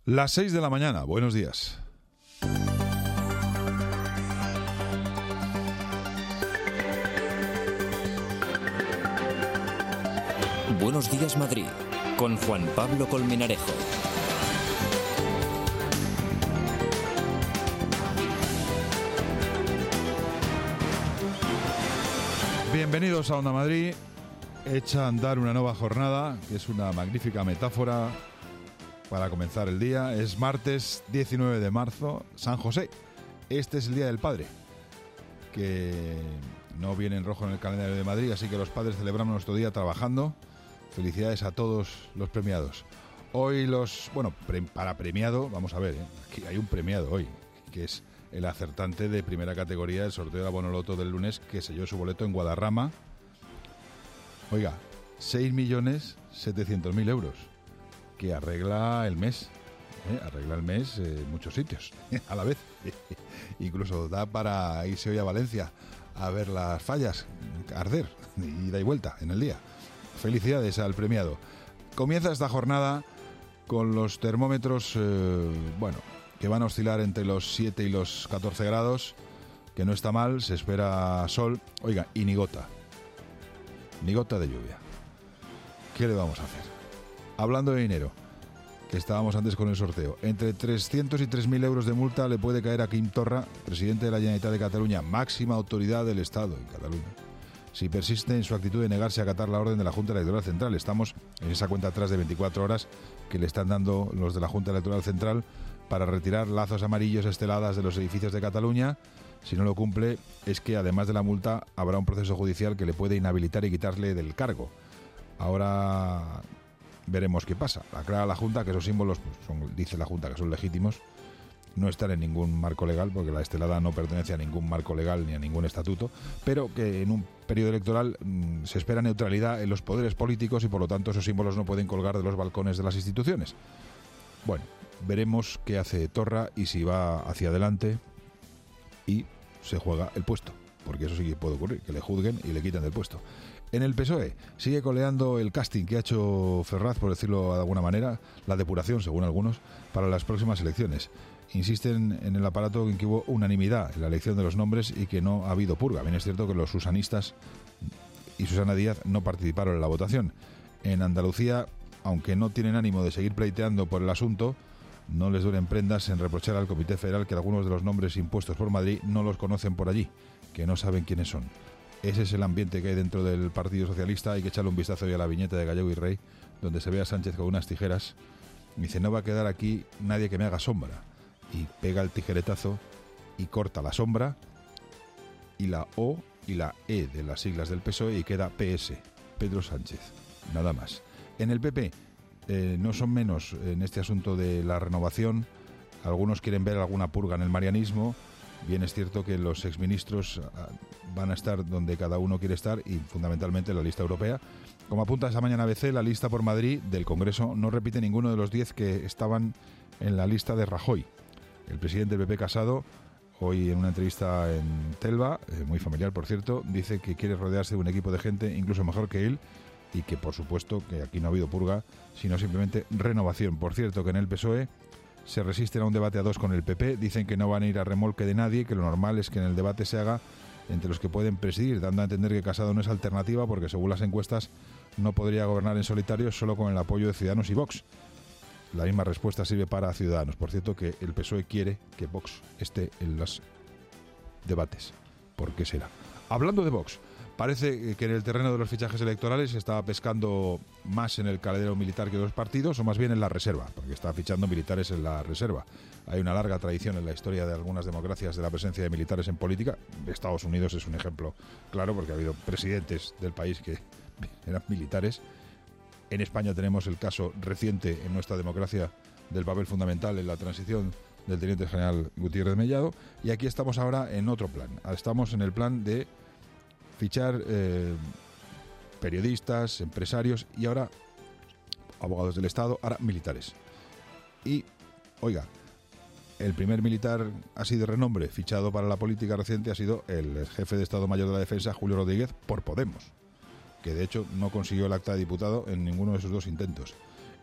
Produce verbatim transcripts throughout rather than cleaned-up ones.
Las seis de la mañana, buenos días. Buenos días, Madrid, con Juan Pablo Colmenarejo. Bienvenidos a Onda Madrid. Echa a andar una nueva jornada, que es una magnífica metáfora para comenzar el día. Es martes diecinueve de marzo, San José. Este es el Día del Padre, que no viene en rojo en el calendario de Madrid, así que los padres celebramos nuestro día trabajando. Felicidades a todos los premiados. Hoy los... Bueno, pre, para premiado, vamos a ver, ¿eh? Aquí hay un premiado hoy, que es el acertante de primera categoría del sorteo de la Bonoloto del lunes, que selló su boleto en Guadarrama. Oiga, seis millones setecientos mil euros, que arregla el mes, ¿eh? Arregla el mes en eh, muchos sitios, a la vez. Incluso da para irse hoy a Valencia a ver las fallas arder, ida y vuelta en el día. Felicidades al premiado. Comienza esta jornada con los termómetros, eh, bueno, que van a oscilar entre los siete y los catorce grados, que no está mal, se espera sol. Oiga, y ni gota, ni gota de lluvia. ¿Qué le vamos a hacer? Hablando de dinero, que estábamos antes con el sorteo, entre trescientos y tres mil euros de multa le puede caer a Quim Torra, presidente de la Generalitat de Cataluña, máxima autoridad del Estado en Cataluña, si persiste en su actitud de negarse a acatar la orden de la Junta Electoral Central. Estamos en esa cuenta atrás de veinticuatro horas que le están dando los de la Junta Electoral Central para retirar lazos amarillos esteladas de los edificios de Cataluña. Si no lo cumple, es que además de la multa habrá un proceso judicial que le puede inhabilitar y quitarle del cargo. Ahora veremos qué pasa. Aclara la Junta que esos símbolos, pues son, dice la Junta que son legítimos, no están en ningún marco legal, porque la estelada no pertenece a ningún marco legal ni a ningún estatuto, pero que en un periodo electoral mmm, se espera neutralidad en los poderes políticos y por lo tanto esos símbolos no pueden colgar de los balcones de las instituciones. Bueno, veremos qué hace Torra y si va hacia adelante y se juega el puesto, porque eso sí que puede ocurrir, que le juzguen y le quiten del puesto. En el P S O E sigue coleando el casting que ha hecho Ferraz, por decirlo de alguna manera, la depuración, según algunos, para las próximas elecciones. Insisten en el aparato en que hubo unanimidad en la elección de los nombres y que no ha habido purga. Bien es cierto que los susanistas y Susana Díaz no participaron en la votación. En Andalucía, aunque no tienen ánimo de seguir pleiteando por el asunto, no les duelen prendas en reprochar al Comité Federal que algunos de los nombres impuestos por Madrid no los conocen por allí, que no saben quiénes son. Ese es el ambiente que hay dentro del Partido Socialista. Hay que echarle un vistazo hoy a la viñeta de Gallego y Rey, donde se ve a Sánchez con unas tijeras y dice: no va a quedar aquí nadie que me haga sombra. Y pega el tijeretazo y corta la sombra y la O y la E de las siglas del P S O E y queda P S, Pedro Sánchez, nada más. En el P P eh, no son menos en este asunto de la renovación. Algunos quieren ver alguna purga en el marianismo. Bien es cierto que los exministros van a estar donde cada uno quiere estar y fundamentalmente en la lista europea. Como apunta esa mañana A B C, la lista por Madrid del Congreso no repite ninguno de los diez que estaban en la lista de Rajoy. El presidente del P P, Casado, hoy en una entrevista en Telva, eh, muy familiar por cierto, dice que quiere rodearse de un equipo de gente incluso mejor que él y que por supuesto que aquí no ha habido purga, sino simplemente renovación. Por cierto que en el P S O E se resisten a un debate a dos con el P P, dicen que no van a ir a remolque de nadie, que lo normal es que en el debate se haga entre los que pueden presidir, dando a entender que Casado no es alternativa porque según las encuestas no podría gobernar en solitario solo con el apoyo de Ciudadanos y Vox. La misma respuesta sirve para Ciudadanos. Por cierto que el P S O E quiere que Vox esté en los debates. ¿Por qué será? Hablando de Vox, parece que en el terreno de los fichajes electorales se estaba pescando más en el caledero militar que los partidos, o más bien en la reserva, porque está fichando militares en la reserva. Hay una larga tradición en la historia de algunas democracias de la presencia de militares en política. Estados Unidos es un ejemplo claro, porque ha habido presidentes del país que eran militares. En España tenemos el caso reciente en nuestra democracia del papel fundamental en la transición del teniente general Gutiérrez Mellado, y aquí estamos ahora en otro plan. Estamos en el plan de fichar eh, periodistas, empresarios y ahora abogados del Estado, ahora militares. Y, oiga, el primer militar así de renombre fichado para la política reciente ha sido el jefe de Estado Mayor de la Defensa, Julio Rodríguez, por Podemos, que de hecho no consiguió el acta de diputado en ninguno de sus dos intentos.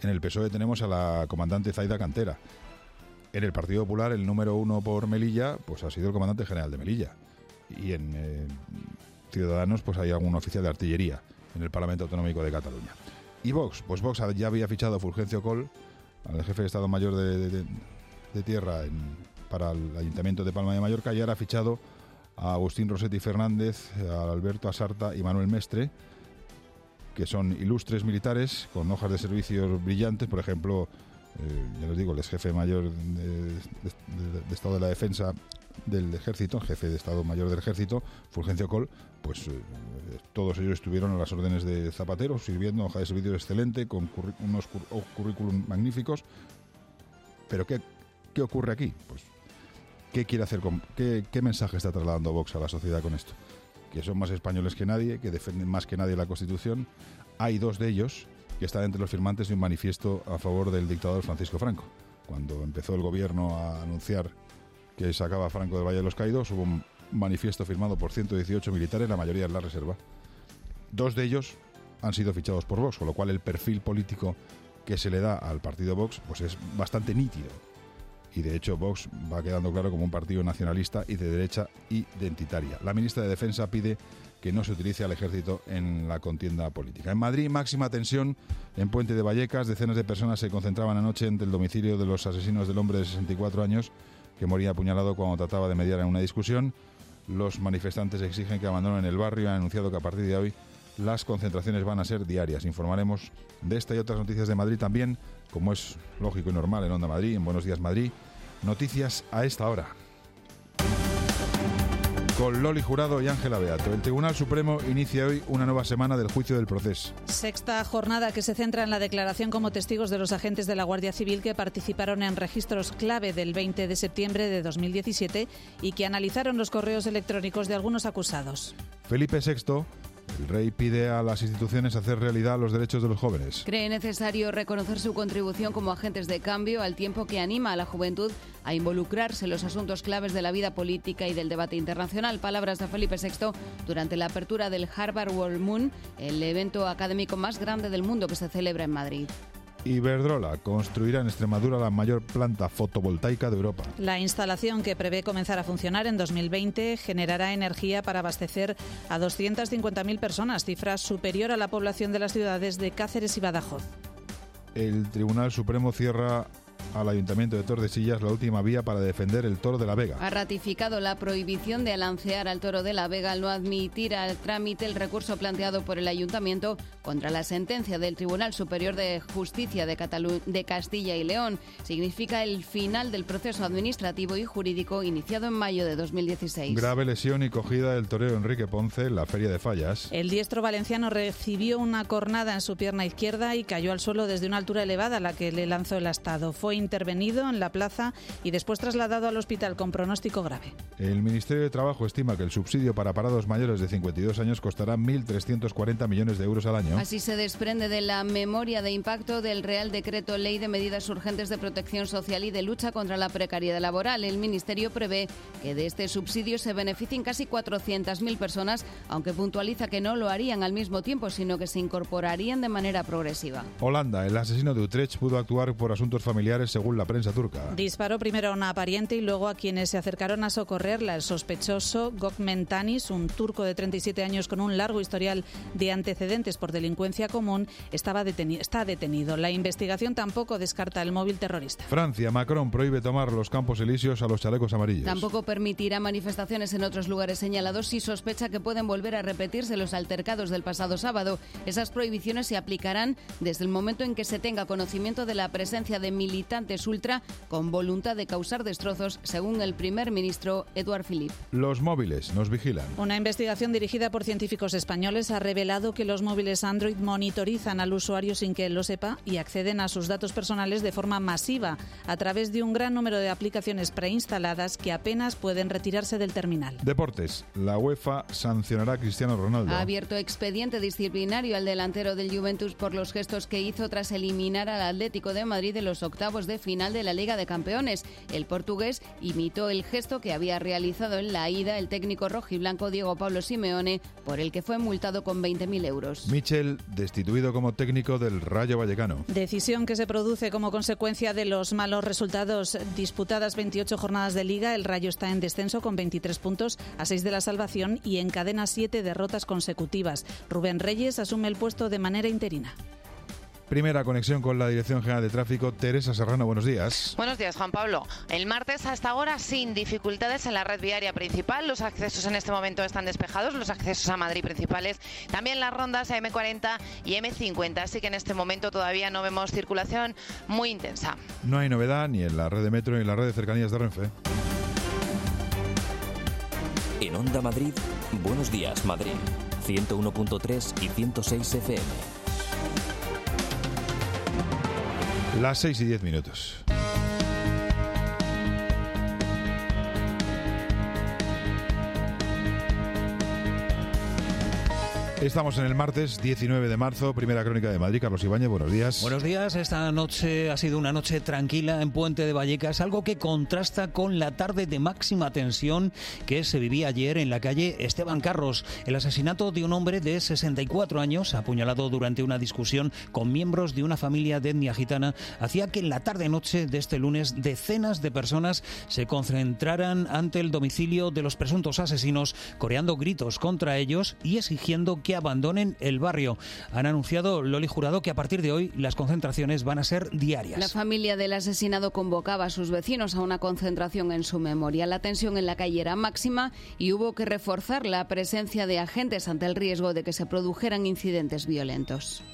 En el P S O E tenemos a la comandante Zaida Cantera. En el Partido Popular, el número uno por Melilla, pues ha sido el comandante general de Melilla. Y en eh, Ciudadanos, pues hay algún oficial de artillería en el Parlamento Autonómico de Cataluña. Y Vox, pues Vox ya había fichado a Fulgencio Coll, al jefe de Estado Mayor de, de, de Tierra en, para el Ayuntamiento de Palma de Mallorca, y ahora ha fichado a Agustín Rossetti Fernández, a Alberto Asarta y Manuel Mestre, que son ilustres militares con hojas de servicios brillantes. Por ejemplo, eh, ya les digo, el ex jefe mayor de, de, de, de Estado de la Defensa del Ejército, jefe de Estado Mayor del Ejército, Fulgencio Coll, pues eh, todos ellos estuvieron a las órdenes de Zapatero, sirviendo, hoja de servicios excelente, con curr- unos cur- currículum magníficos. Pero ¿qué, qué ocurre aquí? Pues ¿qué quiere hacer con, qué, qué mensaje está trasladando Vox a la sociedad con esto? Que son más españoles que nadie, que defienden más que nadie la Constitución. Hay dos de ellos que están entre los firmantes de un manifiesto a favor del dictador Francisco Franco. Cuando empezó el gobierno a anunciar que sacaba a Franco del Valle de los Caídos, hubo un manifiesto firmado por ciento dieciocho militares, la mayoría en la reserva. Dos de ellos han sido fichados por Vox, con lo cual el perfil político que se le da al partido Vox pues es bastante nítido. Y de hecho Vox va quedando claro como un partido nacionalista y de derecha identitaria. La ministra de Defensa pide que no se utilice al ejército en la contienda política. En Madrid, máxima tensión en Puente de Vallecas. Decenas de personas se concentraban anoche ante el domicilio de los asesinos del hombre de sesenta y cuatro años que moría apuñalado cuando trataba de mediar en una discusión. Los manifestantes exigen que abandonen el barrio y han anunciado que a partir de hoy las concentraciones van a ser diarias. Informaremos de esta y otras noticias de Madrid también, como es lógico y normal en Onda Madrid, en Buenos Días Madrid. Noticias a esta hora. Con Loli Jurado y Ángela Beato. El Tribunal Supremo inicia hoy una nueva semana del juicio del Procés. Sexta jornada que se centra en la declaración como testigos de los agentes de la Guardia Civil que participaron en registros clave del veinte de septiembre de dos mil diecisiete y que analizaron los correos electrónicos de algunos acusados. Felipe sexto, el rey, pide a las instituciones hacer realidad los derechos de los jóvenes. Cree necesario reconocer su contribución como agentes de cambio, al tiempo que anima a la juventud a involucrarse en los asuntos claves de la vida política y del debate internacional. Palabras de Felipe sexto durante la apertura del Harvard World Moon, el evento académico más grande del mundo que se celebra en Madrid. Iberdrola construirá en Extremadura la mayor planta fotovoltaica de Europa. La instalación, que prevé comenzar a funcionar en dos mil veinte, generará energía para abastecer a doscientas cincuenta mil personas, cifra superior a la población de las ciudades de Cáceres y Badajoz. El Tribunal Supremo cierra al Ayuntamiento de Tordesillas la última vía para defender el Toro de la Vega. Ha ratificado la prohibición de alancear al Toro de la Vega al no admitir al trámite el recurso planteado por el Ayuntamiento contra la sentencia del Tribunal Superior de Justicia de, Catalu- de Castilla y León. Significa el final del proceso administrativo y jurídico iniciado en mayo de dos mil dieciséis. Grave lesión y cogida del torero Enrique Ponce en la Feria de Fallas. El diestro valenciano recibió una cornada en su pierna izquierda y cayó al suelo desde una altura elevada a la que le lanzó el astado. Fue intervenido en la plaza y después trasladado al hospital con pronóstico grave. El Ministerio de Trabajo estima que el subsidio para parados mayores de cincuenta y dos años costará mil trescientos cuarenta millones de euros al año. Así se desprende de la memoria de impacto del Real Decreto Ley de Medidas Urgentes de Protección Social y de Lucha contra la Precariedad Laboral. El Ministerio prevé que de este subsidio se beneficien casi cuatrocientas mil personas, aunque puntualiza que no lo harían al mismo tiempo, sino que se incorporarían de manera progresiva. Holanda, el asesino de Utrecht pudo actuar por asuntos familiares según la prensa turca. Disparó primero a una pariente y luego a quienes se acercaron a socorrerla. El sospechoso, Gökmen Tanis, un turco de treinta y siete años con un largo historial de antecedentes por delincuencia común, estaba deteni- está detenido. La investigación tampoco descarta el móvil terrorista. Francia, Macron prohíbe tomar los Campos Elíseos a los chalecos amarillos. Tampoco permitirá manifestaciones en otros lugares señalados y sospecha que pueden volver a repetirse los altercados del pasado sábado. Esas prohibiciones se aplicarán desde el momento en que se tenga conocimiento de la presencia de militantes ultra con voluntad de causar destrozos, según el primer ministro Eduard Philippe. Los móviles nos vigilan. Una investigación dirigida por científicos españoles ha revelado que los móviles Android monitorizan al usuario sin que él lo sepa y acceden a sus datos personales de forma masiva a través de un gran número de aplicaciones preinstaladas que apenas pueden retirarse del terminal. Deportes. La UEFA sancionará a Cristiano Ronaldo. Ha abierto expediente disciplinario al delantero del Juventus por los gestos que hizo tras eliminar al Atlético de Madrid de los octavos octavos de final de la Liga de Campeones. El portugués imitó el gesto que había realizado en la ida el técnico rojiblanco Diego Pablo Simeone, por el que fue multado con veinte mil euros. Michel, destituido como técnico del Rayo Vallecano. Decisión que se produce como consecuencia de los malos resultados. Disputadas veintiocho jornadas de Liga, el Rayo está en descenso con veintitrés puntos a seis de la salvación y encadena siete derrotas consecutivas. Rubén Reyes asume el puesto de manera interina. Primera conexión con la Dirección General de Tráfico. Teresa Serrano, buenos días. Buenos días, Juan Pablo. El martes hasta ahora sin dificultades en la red viaria principal. Los accesos en este momento están despejados, los accesos a Madrid principales. También las rondas a eme cuarenta y eme cincuenta, así que en este momento todavía no vemos circulación muy intensa. No hay novedad ni en la red de metro ni en la red de cercanías de Renfe. En Onda Madrid, Buenos Días Madrid, ciento uno punto tres y ciento seis efe eme. Las seis y diez minutos. Estamos en el martes diecinueve de marzo, primera crónica de Madrid. Carlos Ibáñez, buenos días. Buenos días. Esta noche ha sido una noche tranquila en Puente de Vallecas, algo que contrasta con la tarde de máxima tensión que se vivía ayer en la calle Esteban Carros. El asesinato de un hombre de sesenta y cuatro años, apuñalado durante una discusión con miembros de una familia de etnia gitana, hacía que en la tarde-noche de este lunes decenas de personas se concentraran ante el domicilio de los presuntos asesinos, coreando gritos contra ellos y exigiendo que abandonen el barrio. Han anunciado Loli Jurado que a partir de hoy las concentraciones van a ser diarias. La familia del asesinado convocaba a sus vecinos a una concentración en su memoria. La tensión en la calle era máxima y hubo que reforzar la presencia de agentes ante el riesgo de que se produjeran incidentes violentos.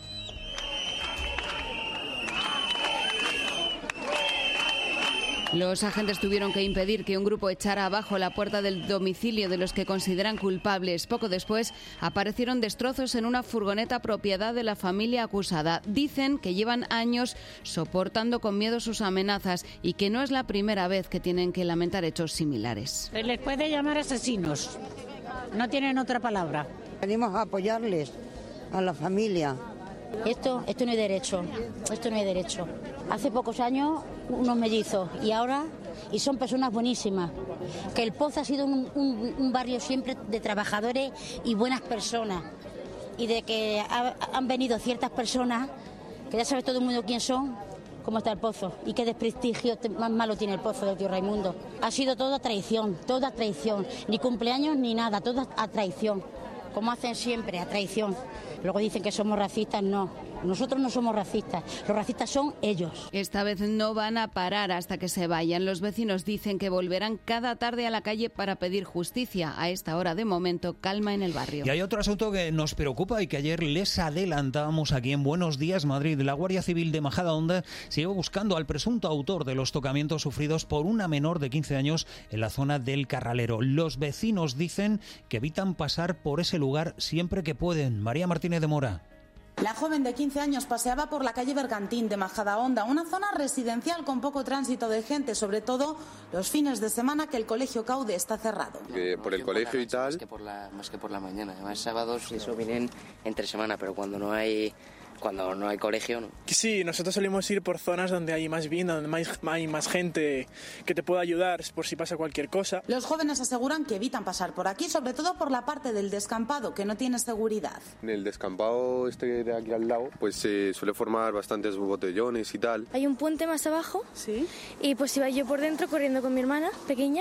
Los agentes tuvieron que impedir que un grupo echara abajo la puerta del domicilio de los que consideran culpables. Poco después aparecieron destrozos en una furgoneta propiedad de la familia acusada. Dicen que llevan años soportando con miedo sus amenazas y que no es la primera vez que tienen que lamentar hechos similares. Se les puede llamar asesinos, no tienen otra palabra. Venimos a apoyarles a la familia. Esto, esto no es derecho, esto no es derecho. Hace pocos años unos mellizos y ahora, y son personas buenísimas. Que el Pozo ha sido un, un, un barrio siempre de trabajadores y buenas personas. Y de que ha, han venido ciertas personas, que ya sabe todo el mundo quién son, cómo está el Pozo y qué desprestigio más malo tiene el Pozo del tío Raimundo. Ha sido toda traición, toda traición, ni cumpleaños ni nada, toda a traición. Como hacen siempre, a traición. Luego dicen que somos racistas, no. Nosotros no somos racistas, los racistas son ellos. Esta vez no van a parar hasta que se vayan. Los vecinos dicen que volverán cada tarde a la calle para pedir justicia. A esta hora, de momento, calma en el barrio. Y hay otro asunto que nos preocupa y que ayer les adelantábamos aquí en Buenos Días Madrid. La Guardia Civil de Majadahonda sigue buscando al presunto autor de los tocamientos sufridos por una menor de quince años en la zona del Carralero. Los vecinos dicen que evitan pasar por ese lugar siempre que pueden. María Martínez de Mora. La joven de quince años paseaba por la calle Bergantín de Majadahonda, una zona residencial con poco tránsito de gente, sobre todo los fines de semana que el colegio Caude está cerrado. Eh, por el colegio y tal. Más que por la, más que por la mañana, además sábados y eso vienen entre semana, pero cuando no hay... Cuando no hay colegio, ¿no? Sí, nosotros solemos ir por zonas donde hay más vida, donde más, hay más gente que te pueda ayudar por si pasa cualquier cosa. Los jóvenes aseguran que evitan pasar por aquí, sobre todo por la parte del descampado, que no tiene seguridad. En el descampado este de aquí al lado, pues se suele formar bastantes botellones y tal. Hay un puente más abajo, ¿sí? Y pues iba yo por dentro corriendo con mi hermana pequeña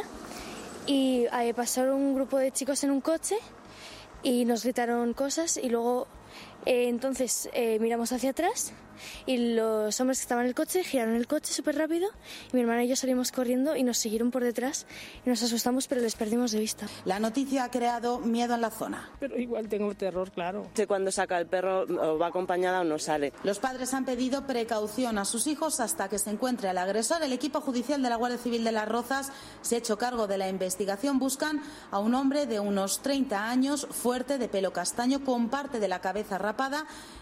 y ahí pasaron un grupo de chicos en un coche y nos gritaron cosas y luego... Eh, entonces eh, miramos hacia atrás y los hombres que estaban en el coche giraron el coche súper rápido y mi hermana y yo salimos corriendo y nos siguieron por detrás y nos asustamos, pero les perdimos de vista. La noticia ha creado miedo en la zona. Pero igual tengo terror, claro. Sé cuando saca el perro o va acompañada o no sale. Los padres han pedido precaución a sus hijos hasta que se encuentre al agresor. El equipo judicial de la Guardia Civil de Las Rozas se ha hecho cargo de la investigación. Buscan a un hombre de unos treinta años, fuerte, de pelo castaño, con parte de la cabeza rapada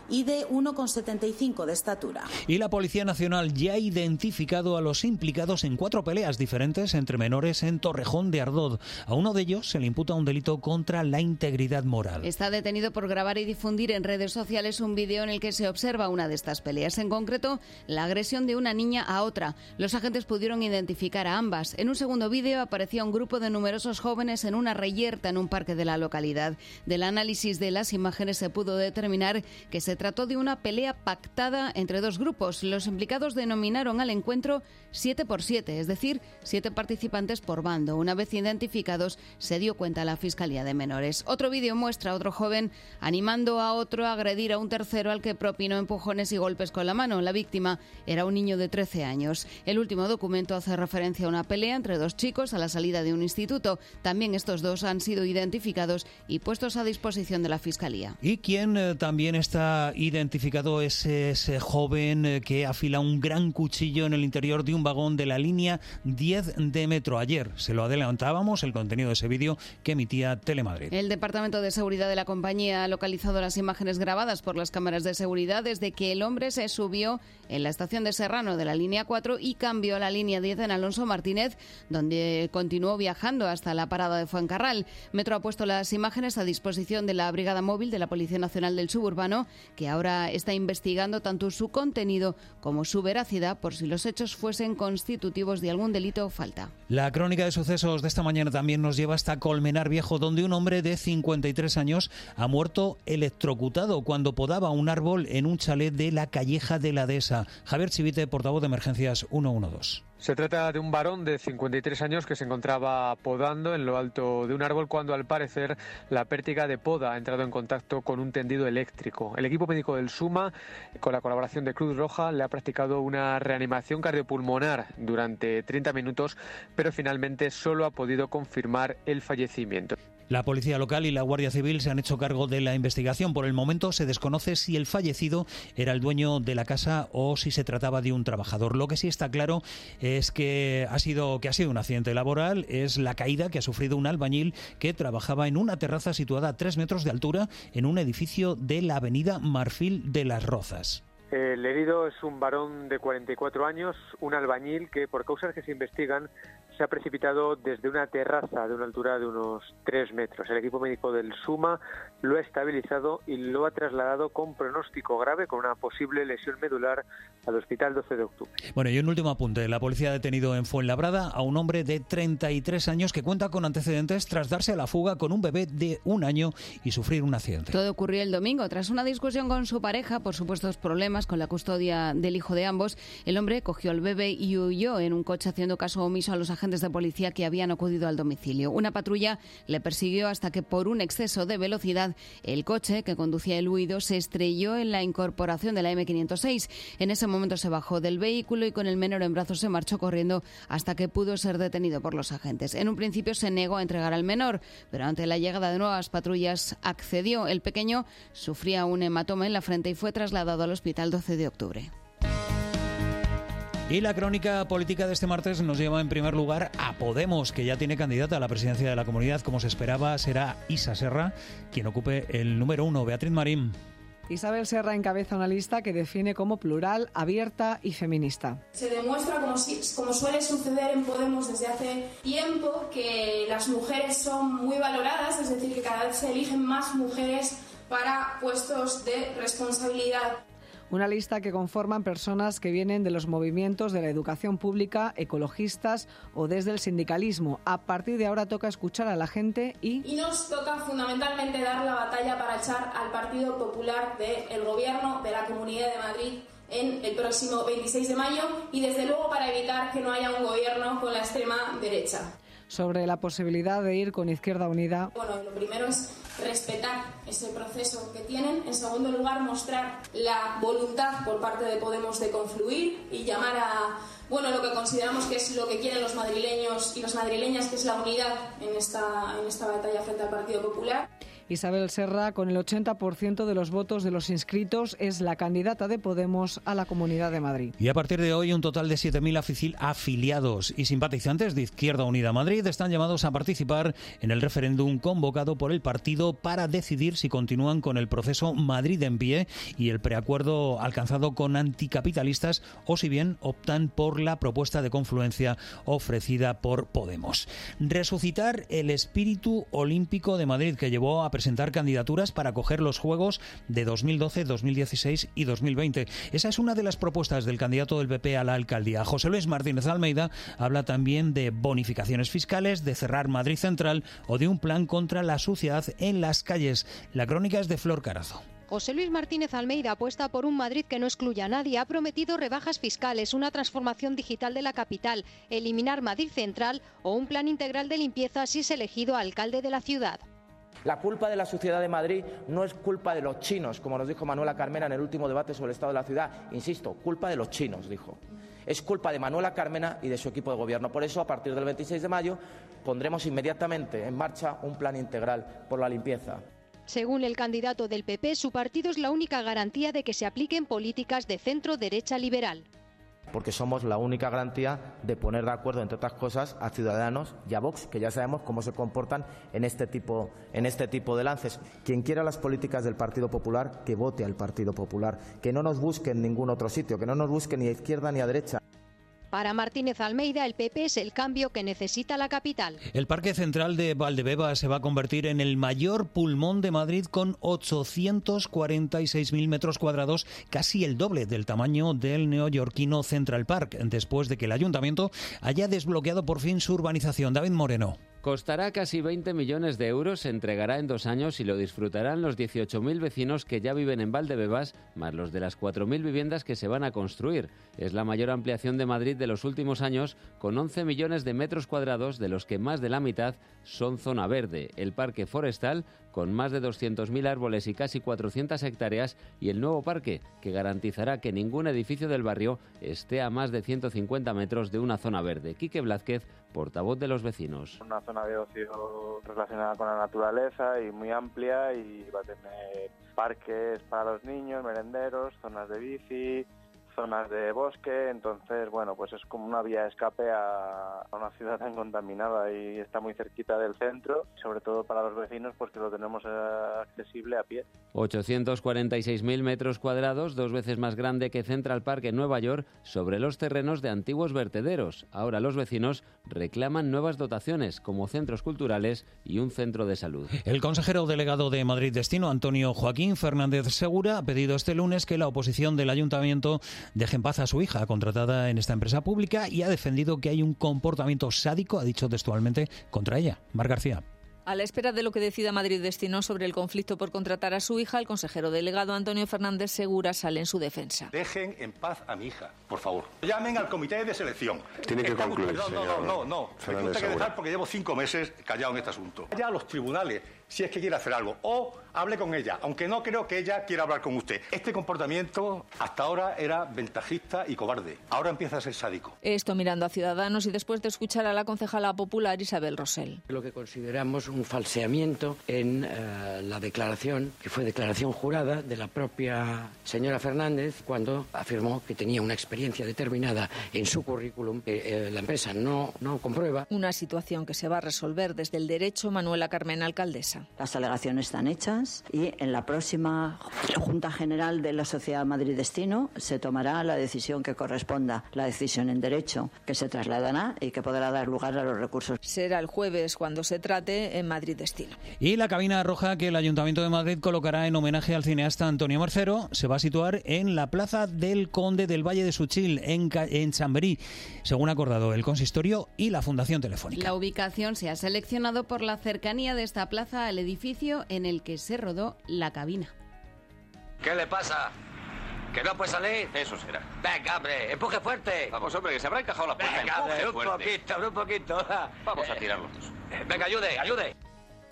y de uno coma setenta y cinco de estatura. Y la Policía Nacional ya ha identificado a los implicados en cuatro peleas diferentes entre menores en Torrejón de Ardoz. A uno de ellos se le imputa un delito contra la integridad moral. Está detenido por grabar y difundir en redes sociales un vídeo en el que se observa una de estas peleas, en concreto la agresión de una niña a otra. Los agentes pudieron identificar a ambas. En un segundo vídeo aparecía un grupo de numerosos jóvenes en una reyerta en un parque de la localidad. Del análisis de las imágenes se pudo determinar que se trató de una pelea pactada entre dos grupos. Los implicados denominaron al encuentro siete por siete, es decir, siete participantes por bando. Una vez identificados, se dio cuenta la Fiscalía de Menores. Otro vídeo muestra a otro joven animando a otro a agredir a un tercero al que propinó empujones y golpes con la mano. La víctima era un niño de trece años. El último documento hace referencia a una pelea entre dos chicos a la salida de un instituto. También estos dos han sido identificados y puestos a disposición de la Fiscalía. Y quien eh, también está identificado es ese joven eh, que afila un gran cuchillo en el interior de un vagón de la línea diez de metro. Ayer se lo adelantábamos, el contenido de ese vídeo que emitía Telemadrid. El Departamento de Seguridad de la compañía ha localizado las imágenes grabadas por las cámaras de seguridad desde que el hombre se subió en la estación de Serrano de la línea cuatro y cambió a la línea diez en Alonso Martínez, donde continuó viajando hasta la parada de Fuencarral. Metro ha puesto las imágenes a disposición de la Brigada Móvil de la Policía Nacional del Suburbano, que ahora está investigando tanto su contenido como su veracidad por si los hechos fuesen constitutivos de algún delito o falta. La crónica de sucesos de esta mañana también nos lleva hasta Colmenar Viejo, donde un hombre de cincuenta y tres años ha muerto electrocutado cuando podaba un árbol en un chalet de la Calleja de la Dehesa. Javier Chivite, portavoz de Emergencias ciento doce. Se trata de un varón de cincuenta y tres años que se encontraba podando en lo alto de un árbol cuando, al parecer, la pértiga de poda ha entrado en contacto con un tendido eléctrico. El equipo médico del SUMA, con la colaboración de Cruz Roja, le ha practicado una reanimación cardiopulmonar durante treinta minutos, pero finalmente solo ha podido confirmar el fallecimiento. La Policía Local y la Guardia Civil se han hecho cargo de la investigación. Por el momento se desconoce si el fallecido era el dueño de la casa o si se trataba de un trabajador. Lo que sí está claro es que ha sido, que ha sido un accidente laboral. Es la caída que ha sufrido un albañil que trabajaba en una terraza situada a tres metros de altura en un edificio de la avenida Marfil de las Rozas. El herido es un varón de cuarenta y cuatro años, un albañil que, por causas que se investigan, se ha precipitado desde una terraza de una altura de unos tres metros. El equipo médico del SUMA lo ha estabilizado y lo ha trasladado con pronóstico grave, con una posible lesión medular, al Hospital doce de octubre. Bueno, y un último apunte. La policía ha detenido en Fuenlabrada a un hombre de treinta y tres años que cuenta con antecedentes tras darse a la fuga con un bebé de un año y sufrir un accidente. Todo ocurrió el domingo. Tras una discusión con su pareja por supuestos problemas con la custodia del hijo de ambos, el hombre cogió al bebé y huyó en un coche haciendo caso omiso a los agentes de policía que habían acudido al domicilio. Una patrulla le persiguió hasta que, por un exceso de velocidad, el coche que conducía el huido se estrelló en la incorporación de la eme quinientos seis. En ese momento se bajó del vehículo y con el menor en brazos se marchó corriendo hasta que pudo ser detenido por los agentes. En un principio se negó a entregar al menor, pero ante la llegada de nuevas patrullas accedió. El pequeño sufría un hematoma en la frente y fue trasladado al Hospital doce de octubre. Y la crónica política de este martes nos lleva en primer lugar a Podemos, que ya tiene candidata a la presidencia de la comunidad. Como se esperaba, será Isa Serra quien ocupe el número uno. Beatriz Marín. Isabel Serra encabeza una lista que define como plural, abierta y feminista. Se demuestra, como, si, como suele suceder en Podemos desde hace tiempo, que las mujeres son muy valoradas, es decir, que cada vez se eligen más mujeres para puestos de responsabilidad. Una lista que conforman personas que vienen de los movimientos de la educación pública, ecologistas o desde el sindicalismo. A partir de ahora toca escuchar a la gente y... Y nos toca fundamentalmente dar la batalla para echar al Partido Popular del Gobierno de la Comunidad de Madrid en el próximo veintiséis de mayo y desde luego para evitar que no haya un gobierno con la extrema derecha. Sobre la posibilidad de ir con Izquierda Unida. Bueno, lo primero es respetar ese proceso que tienen. En segundo lugar, mostrar la voluntad por parte de Podemos de confluir y llamar a, bueno, lo que consideramos que es lo que quieren los madrileños y las madrileñas, que es la unidad en esta, en esta batalla frente al Partido Popular. Isabel Serra, con el ochenta por ciento de los votos de los inscritos, es la candidata de Podemos a la Comunidad de Madrid. Y a partir de hoy, un total de siete mil afiliados y simpatizantes de Izquierda Unida Madrid están llamados a participar en el referéndum convocado por el partido para decidir si continúan con el proceso Madrid en pie y el preacuerdo alcanzado con anticapitalistas o si bien optan por la propuesta de confluencia ofrecida por Podemos. Resucitar el espíritu olímpico de Madrid, que llevó a presentar candidaturas para acoger los Juegos de dos mil doce, dos mil dieciséis y dos mil veinte. Esa es una de las propuestas del candidato del P P a la alcaldía. José Luis Martínez Almeida habla también de bonificaciones fiscales, de cerrar Madrid Central o de un plan contra la suciedad en las calles. La crónica es de Flor Carazo. José Luis Martínez Almeida apuesta por un Madrid que no excluya a nadie. Ha prometido rebajas fiscales, una transformación digital de la capital, eliminar Madrid Central o un plan integral de limpieza si es elegido alcalde de la ciudad. La culpa de la suciedad de Madrid no es culpa de los chinos, como nos dijo Manuela Carmena en el último debate sobre el estado de la ciudad. Insisto, culpa de los chinos, dijo. Es culpa de Manuela Carmena y de su equipo de gobierno. Por eso, a partir del veintiséis de mayo, pondremos inmediatamente en marcha un plan integral por la limpieza. Según el candidato del P P, su partido es la única garantía de que se apliquen políticas de centro-derecha liberal. Porque somos la única garantía de poner de acuerdo, entre otras cosas, a Ciudadanos y a Vox, que ya sabemos cómo se comportan en este tipo, en este tipo de lances. Quien quiera las políticas del Partido Popular, que vote al Partido Popular, que no nos busque en ningún otro sitio, que no nos busque ni a izquierda ni a derecha. Para Martínez Almeida, el P P es el cambio que necesita la capital. El Parque Central de Valdebebas se va a convertir en el mayor pulmón de Madrid con ochocientos cuarenta y seis mil metros cuadrados, casi el doble del tamaño del neoyorquino Central Park, después de que el ayuntamiento haya desbloqueado por fin su urbanización. David Moreno. Costará casi veinte millones de euros, se entregará en dos años y lo disfrutarán los dieciocho mil vecinos que ya viven en Valdebebas, más los de las cuatro mil viviendas que se van a construir. Es la mayor ampliación de Madrid de los últimos años, con once millones de metros cuadrados, de los que más de la mitad son zona verde. El parque forestal, con más de doscientos mil árboles y casi cuatrocientas hectáreas, y el nuevo parque, que garantizará que ningún edificio del barrio esté a más de ciento cincuenta metros de una zona verde. Quique Blázquez, portavoz de los vecinos. Una zona de ocio relacionada con la naturaleza y muy amplia, y va a tener parques para los niños, merenderos, zonas de bici, zonas de bosque. Entonces, bueno, pues es como una vía de escape a, a una ciudad tan contaminada, y está muy cerquita del centro, sobre todo para los vecinos, pues que lo tenemos eh, accesible a pie. ochocientos cuarenta y seis mil metros cuadrados, dos veces más grande que Central Park en Nueva York, sobre los terrenos de antiguos vertederos. Ahora los vecinos reclaman nuevas dotaciones, como centros culturales y un centro de salud. El consejero delegado de Madrid Destino, Antonio Joaquín Fernández Segura, ha pedido este lunes que la oposición del ayuntamiento deje en paz a su hija, contratada en esta empresa pública, y ha defendido que hay un comportamiento sádico, ha dicho textualmente, contra ella. Mar García. A la espera de lo que decida Madrid Destino sobre el conflicto por contratar a su hija, el consejero delegado Antonio Fernández Segura sale en su defensa. Dejen en paz a mi hija, por favor. Llamen al comité de selección. Tiene que Está concluir, No, no, no, no, no. Me gusta que dejar porque llevo cinco meses callado en este asunto. Vaya a los tribunales si es que quiere hacer algo, o hable con ella, aunque no creo que ella quiera hablar con usted. Este comportamiento hasta ahora era ventajista y cobarde. Ahora empieza a ser sádico. Esto mirando a Ciudadanos y después de escuchar a la concejala popular Isabel Rosell. Lo que consideramos un falseamiento en uh, la declaración, que fue declaración jurada de la propia señora Fernández, cuando afirmó que tenía una experiencia determinada en su currículum que eh, la empresa no, no comprueba. Una situación que se va a resolver desde el derecho. Manuela Carmena, alcaldesa. Las alegaciones están hechas y en la próxima Junta General de la Sociedad Madrid Destino se tomará la decisión que corresponda, la decisión en derecho, que se trasladará y que podrá dar lugar a los recursos. Será el jueves cuando se trate en Madrid Destino. Y la cabina roja que el Ayuntamiento de Madrid colocará en homenaje al cineasta Antonio Mercero se va a situar en la Plaza del Conde del Valle de Suchil, en, en Chamberí, según ha acordado el consistorio y la Fundación Telefónica. La ubicación se ha seleccionado por la cercanía de esta plaza al edificio en el que se rodó la cabina. ¿Qué le pasa? ¿Que no puede salir? Eso será. Venga, hombre, empuje fuerte. Vamos, hombre, que se habrá encajado la puerta. Venga, empuje un fuerte. poquito, un poquito. Vamos a tirar los dos. Venga, ayude, ayude.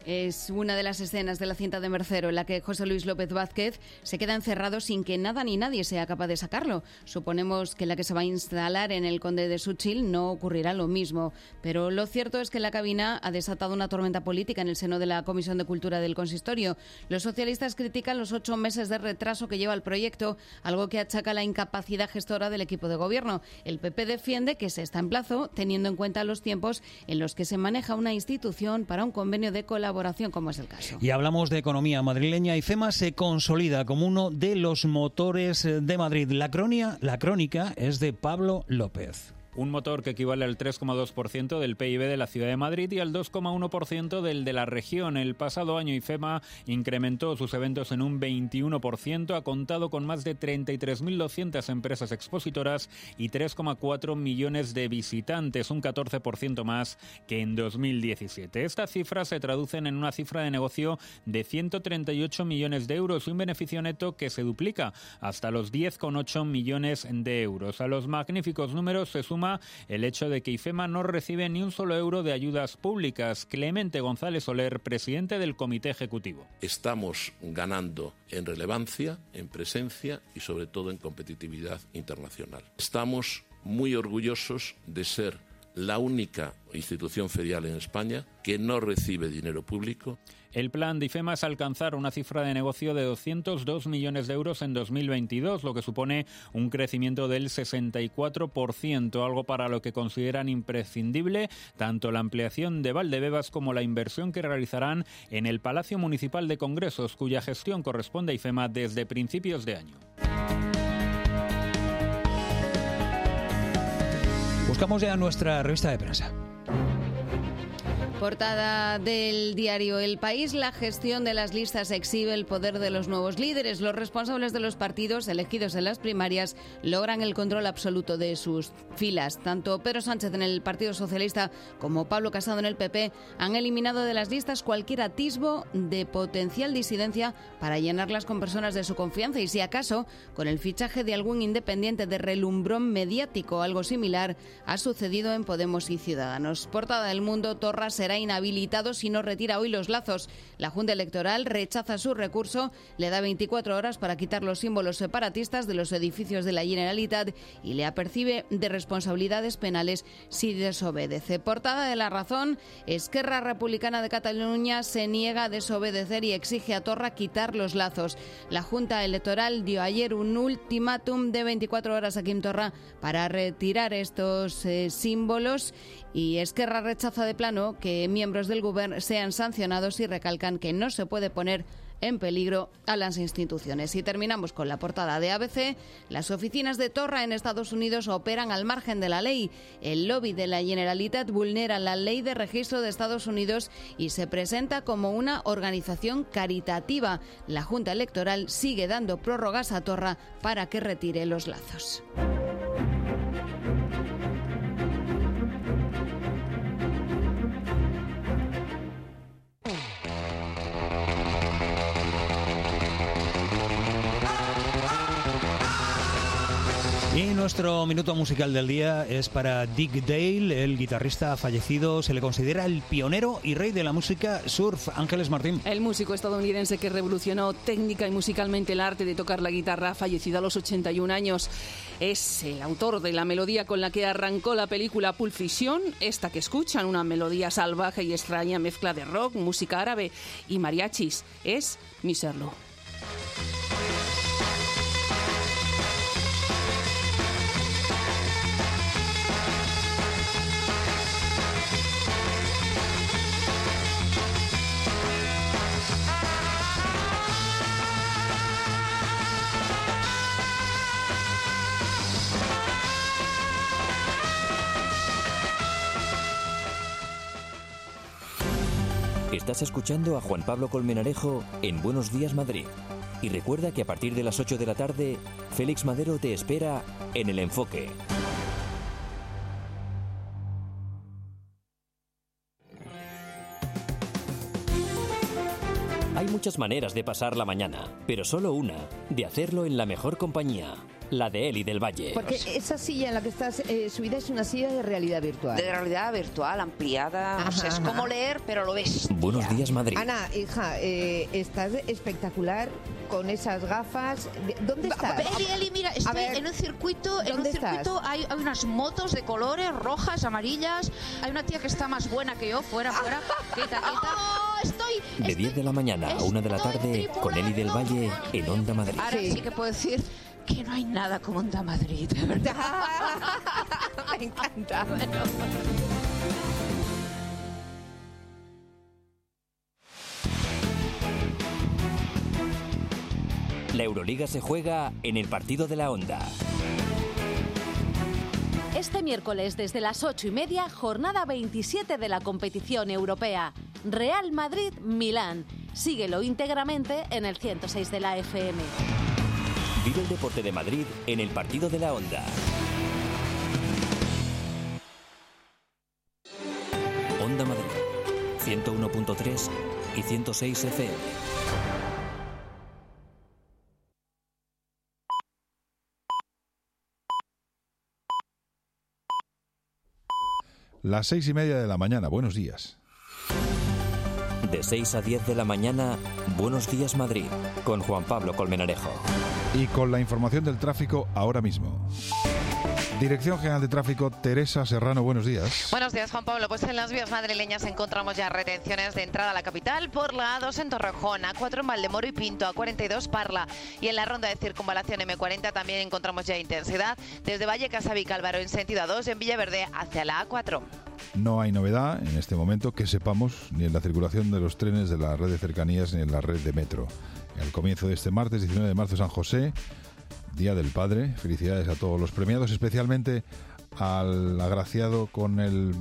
Es una de las escenas de la cinta de Mercero en la que José Luis López Vázquez se queda encerrado sin que nada ni nadie sea capaz de sacarlo. Suponemos que en la que se va a instalar en el Conde de Suchil no ocurrirá lo mismo, pero lo cierto es que la cabina ha desatado una tormenta política en el seno de la Comisión de Cultura del Consistorio. Los socialistas critican los ocho meses de retraso que lleva el proyecto, algo que achaca la incapacidad gestora del equipo de gobierno. El P P defiende que se está en plazo, teniendo en cuenta los tiempos en los que se maneja una institución para un convenio de colaboración, como es el caso. Y hablamos de economía madrileña. IFEMA se consolida como uno de los motores de Madrid. La crónica, la crónica es de Pablo López. Un motor que equivale al tres coma dos por ciento del P I B de la Ciudad de Madrid y al dos coma uno por ciento del de la región. El pasado año IFEMA incrementó sus eventos en un veintiuno por ciento, ha contado con más de treinta y tres mil doscientas empresas expositoras y tres coma cuatro millones de visitantes, un catorce por ciento más que en dos mil diecisiete. Estas cifras se traducen en una cifra de negocio de ciento treinta y ocho millones de euros y un beneficio neto que se duplica hasta los diez coma ocho millones de euros. A los magníficos números se suma el hecho de que IFEMA no recibe ni un solo euro de ayudas públicas. Clemente González Soler, presidente del Comité Ejecutivo. Estamos ganando en relevancia, en presencia y sobre todo en competitividad internacional. Estamos muy orgullosos de ser la única institución ferial en España que no recibe dinero público. El plan de IFEMA es alcanzar una cifra de negocio de doscientos dos millones de euros en dos mil veintidós, lo que supone un crecimiento del sesenta y cuatro por ciento, algo para lo que consideran imprescindible tanto la ampliación de Valdebebas como la inversión que realizarán en el Palacio Municipal de Congresos, cuya gestión corresponde a IFEMA desde principios de año. Buscamos ya nuestra revista de prensa. Portada del diario El País, la gestión de las listas exhibe el poder de los nuevos líderes. Los responsables de los partidos elegidos en las primarias logran el control absoluto de sus filas. Tanto Pedro Sánchez en el Partido Socialista como Pablo Casado en el P P han eliminado de las listas cualquier atisbo de potencial disidencia para llenarlas con personas de su confianza y, si acaso, con el fichaje de algún independiente de relumbrón mediático. Algo similar ha sucedido en Podemos y Ciudadanos. Portada del Mundo, Torra será inhabilitado si no retira hoy los lazos. La Junta Electoral rechaza su recurso, le da veinticuatro horas para quitar los símbolos separatistas de los edificios de la Generalitat y le apercibe de responsabilidades penales si desobedece. Portada de La Razón, Esquerra Republicana de Cataluña se niega a desobedecer y exige a Torra quitar los lazos. La Junta Electoral dio ayer un ultimátum de veinticuatro horas a Quim Torra para retirar estos eh, símbolos, y Esquerra rechaza de plano que miembros del Gobierno sean sancionados y recalcan que no se puede poner en peligro a las instituciones. Y terminamos con la portada de A B C. Las oficinas de Torra en Estados Unidos operan al margen de la ley. El lobby de la Generalitat vulnera la ley de registro de Estados Unidos y se presenta como una organización caritativa. La Junta Electoral sigue dando prórrogas a Torra para que retire los lazos. Y nuestro minuto musical del día es para Dick Dale, el guitarrista fallecido. Se le considera el pionero y rey de la música surf. Ángeles Martín. El músico estadounidense que revolucionó técnica y musicalmente el arte de tocar la guitarra, fallecido a los ochenta y un años. Es el autor de la melodía con la que arrancó la película Pulp Fiction. Esta que escuchan, una melodía salvaje y extraña mezcla de rock, música árabe y mariachis. Es mister Lou. Estás escuchando a Juan Pablo Colmenarejo en Buenos Días Madrid. Y recuerda que a partir de las ocho de la tarde, Félix Madero te espera en El Enfoque. Hay muchas maneras de pasar la mañana, pero solo una, de hacerlo en la mejor compañía. la de Eli del Valle. Porque esa silla en la que estás eh, subida es una silla de realidad virtual. De realidad virtual, ampliada. Ajá, o sea, es ajá. como leer, pero lo ves. Buenos días, Madrid. Ana, hija, eh, estás espectacular con esas gafas. ¿Dónde estás? Eli, Eli, mira, estoy ver, en un circuito. En un circuito hay, hay unas motos de colores rojas, amarillas. Hay una tía que está más buena que yo, fuera, fuera. Quita, quita. Oh, estoy, de estoy, diez de la mañana a una de la tarde con Eli del Valle en Onda Madrid. Ahora sí, sí que puedo decir que no hay nada como Onda Madrid, de verdad. Me encanta. Bueno. La Euroliga se juega en el partido de la Onda. Este miércoles desde las ocho y media, jornada veintisiete de la competición europea. Real Madrid-Milán. Síguelo íntegramente en el ciento seis de la F M. Vive el deporte de Madrid en el partido de la Onda. Onda Madrid, ciento uno punto tres y ciento seis F M. Las seis y media de la mañana, buenos días. De seis a diez de la mañana, Buenos días Madrid, con Juan Pablo Colmenarejo. Y con la información del tráfico ahora mismo. Dirección General de Tráfico, Teresa Serrano, buenos días. Buenos días, Juan Pablo. Pues en las vías madrileñas encontramos ya retenciones de entrada a la capital por la A dos en Torrejón, A cuatro en Valdemoro y Pinto, A cuarenta y dos Parla. Y en la ronda de circunvalación eme cuarenta también encontramos ya intensidad desde Vallecas a Vicálvaro en sentido A dos, en Villaverde hacia la A cuatro. No hay novedad en este momento que sepamos ni en la circulación de los trenes de la red de cercanías ni en la red de metro. Al comienzo de este martes, diecinueve de marzo, San José, Día del Padre. Felicidades a todos los premiados, especialmente al agraciado con el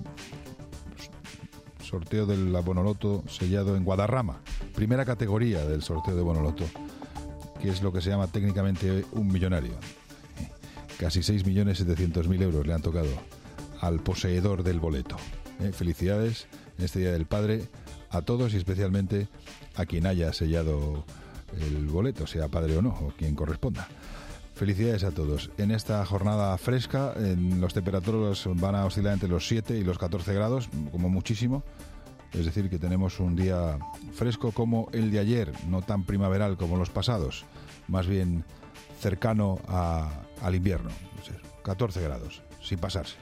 sorteo del Bonoloto sellado en Guadarrama. Primera categoría del sorteo de Bonoloto, que es lo que se llama técnicamente un millonario. Casi seis millones setecientos mil euros le han tocado al poseedor del boleto. ¿Eh? Felicidades en este Día del Padre a todos y especialmente a quien haya sellado el boleto, sea padre o no, o quien corresponda. Felicidades a todos. En esta jornada fresca, en los temperaturas van a oscilar entre los siete y los catorce grados, como muchísimo. Es decir, que tenemos un día fresco como el de ayer, no tan primaveral como los pasados, más bien cercano a, al invierno. catorce grados, sin pasarse.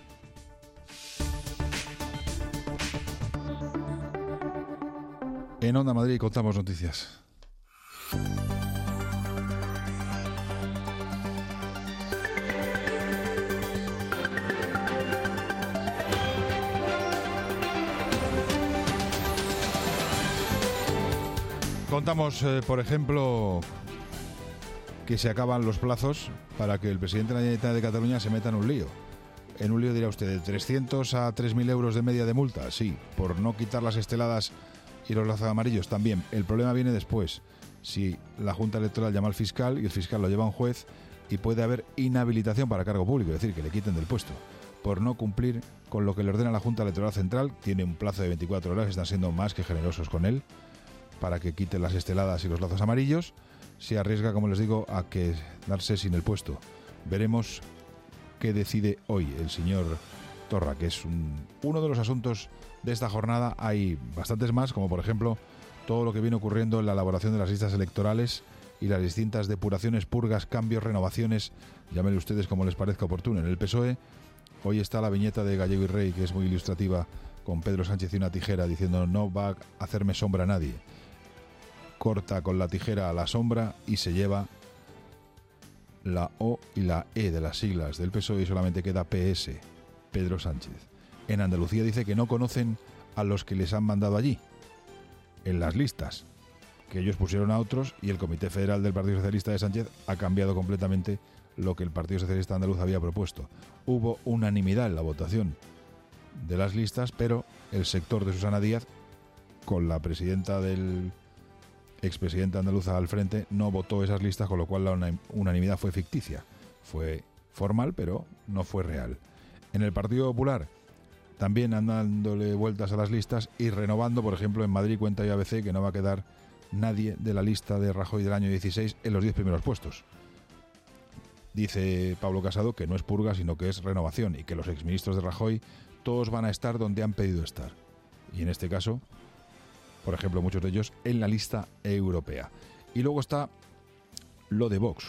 En Onda Madrid contamos noticias. Contamos, eh, por ejemplo, que se acaban los plazos para que el presidente de la Generalitat de Cataluña se meta en un lío. En un lío, dirá usted, de trescientos a tres mil euros de media de multa, sí, por no quitar las esteladas y los lazos amarillos también. El problema viene después, si la Junta Electoral llama al fiscal y el fiscal lo lleva a un juez y puede haber inhabilitación para cargo público, es decir, que le quiten del puesto por no cumplir con lo que le ordena la Junta Electoral Central. Tiene un plazo de veinticuatro horas, están siendo más que generosos con él para que quite las esteladas y los lazos amarillos. Se arriesga, como les digo, a que darse sin el puesto. Veremos qué decide hoy el señor Torra, que es un, uno de los asuntos de esta jornada. Hay bastantes más, como por ejemplo todo lo que viene ocurriendo en la elaboración de las listas electorales y las distintas depuraciones, purgas, cambios, renovaciones, llámenle ustedes como les parezca oportuno. En el P S O E hoy está la viñeta de Gallego y Rey, que es muy ilustrativa, con Pedro Sánchez y una tijera diciendo: no va a hacerme sombra a nadie. Corta con la tijera a la sombra y se lleva la O y la E de las siglas del P S O E y solamente queda P S, Pedro Sánchez. En Andalucía dice que no conocen a los que les han mandado allí, en las listas, que ellos pusieron a otros y el Comité Federal del Partido Socialista de Sánchez ha cambiado completamente lo que el Partido Socialista Andaluz había propuesto. Hubo unanimidad en la votación de las listas, pero el sector de Susana Díaz, con la presidenta del expresidenta andaluza al frente, no votó esas listas, con lo cual la unanimidad fue ficticia. Fue formal, pero no fue real. En el Partido Popular también andan dándole vueltas a las listas y renovando. Por ejemplo, en Madrid cuenta y A B C que no va a quedar nadie de la lista de Rajoy del año dieciséis en los diez primeros puestos. Dice Pablo Casado que no es purga, sino que es renovación, y que los exministros de Rajoy todos van a estar donde han pedido estar. Y en este caso, por ejemplo, muchos de ellos en la lista europea. Y luego está lo de Vox.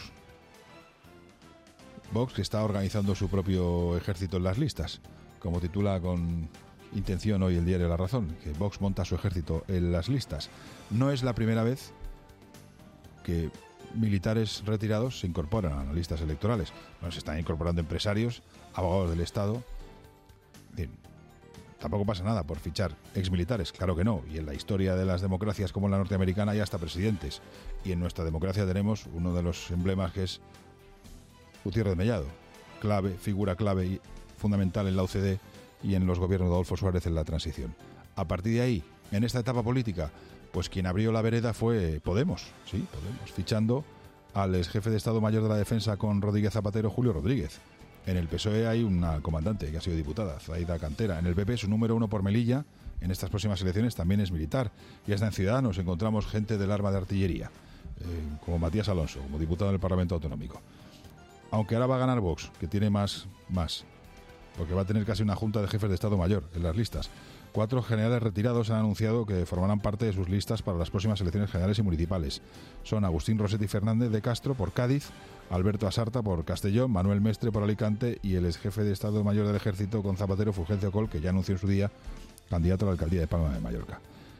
Vox, que está organizando su propio ejército en las listas, como titula con intención hoy el diario La Razón, que Vox monta su ejército en las listas. No es la primera vez que militares retirados se incorporan a las listas electorales. Bueno, se están incorporando empresarios, abogados del Estado. Bien, tampoco pasa nada por fichar exmilitares, claro que no. Y en la historia de las democracias como en la norteamericana hay hasta presidentes. Y en nuestra democracia tenemos uno de los emblemas, que es Gutiérrez Mellado, clave, figura clave y fundamental en la U C D y en los gobiernos de Adolfo Suárez en la transición. A partir de ahí, en esta etapa política, pues quien abrió la vereda fue Podemos, sí, Podemos, fichando al ex jefe de Estado Mayor de la Defensa con Rodríguez Zapatero, Julio Rodríguez. En el P S O E hay una comandante que ha sido diputada, Zaida Cantera. En el P P su número uno por Melilla, en estas próximas elecciones, también es militar. Y hasta en Ciudadanos encontramos gente del arma de artillería, eh, como Matías Alonso, como diputado del Parlamento Autonómico. Aunque ahora va a ganar Vox, que tiene más, más, porque va a tener casi una junta de jefes de Estado Mayor en las listas. Cuatro generales retirados han anunciado que formarán parte de sus listas para las próximas elecciones generales y municipales. Son Agustín Rossetti Fernández de Castro por Cádiz, Alberto Asarta por Castellón, Manuel Mestre por Alicante y el ex jefe de Estado Mayor del Ejército con Zapatero, Fulgencio Coll, que ya anunció en su día candidato a la alcaldía de Palma de Mallorca.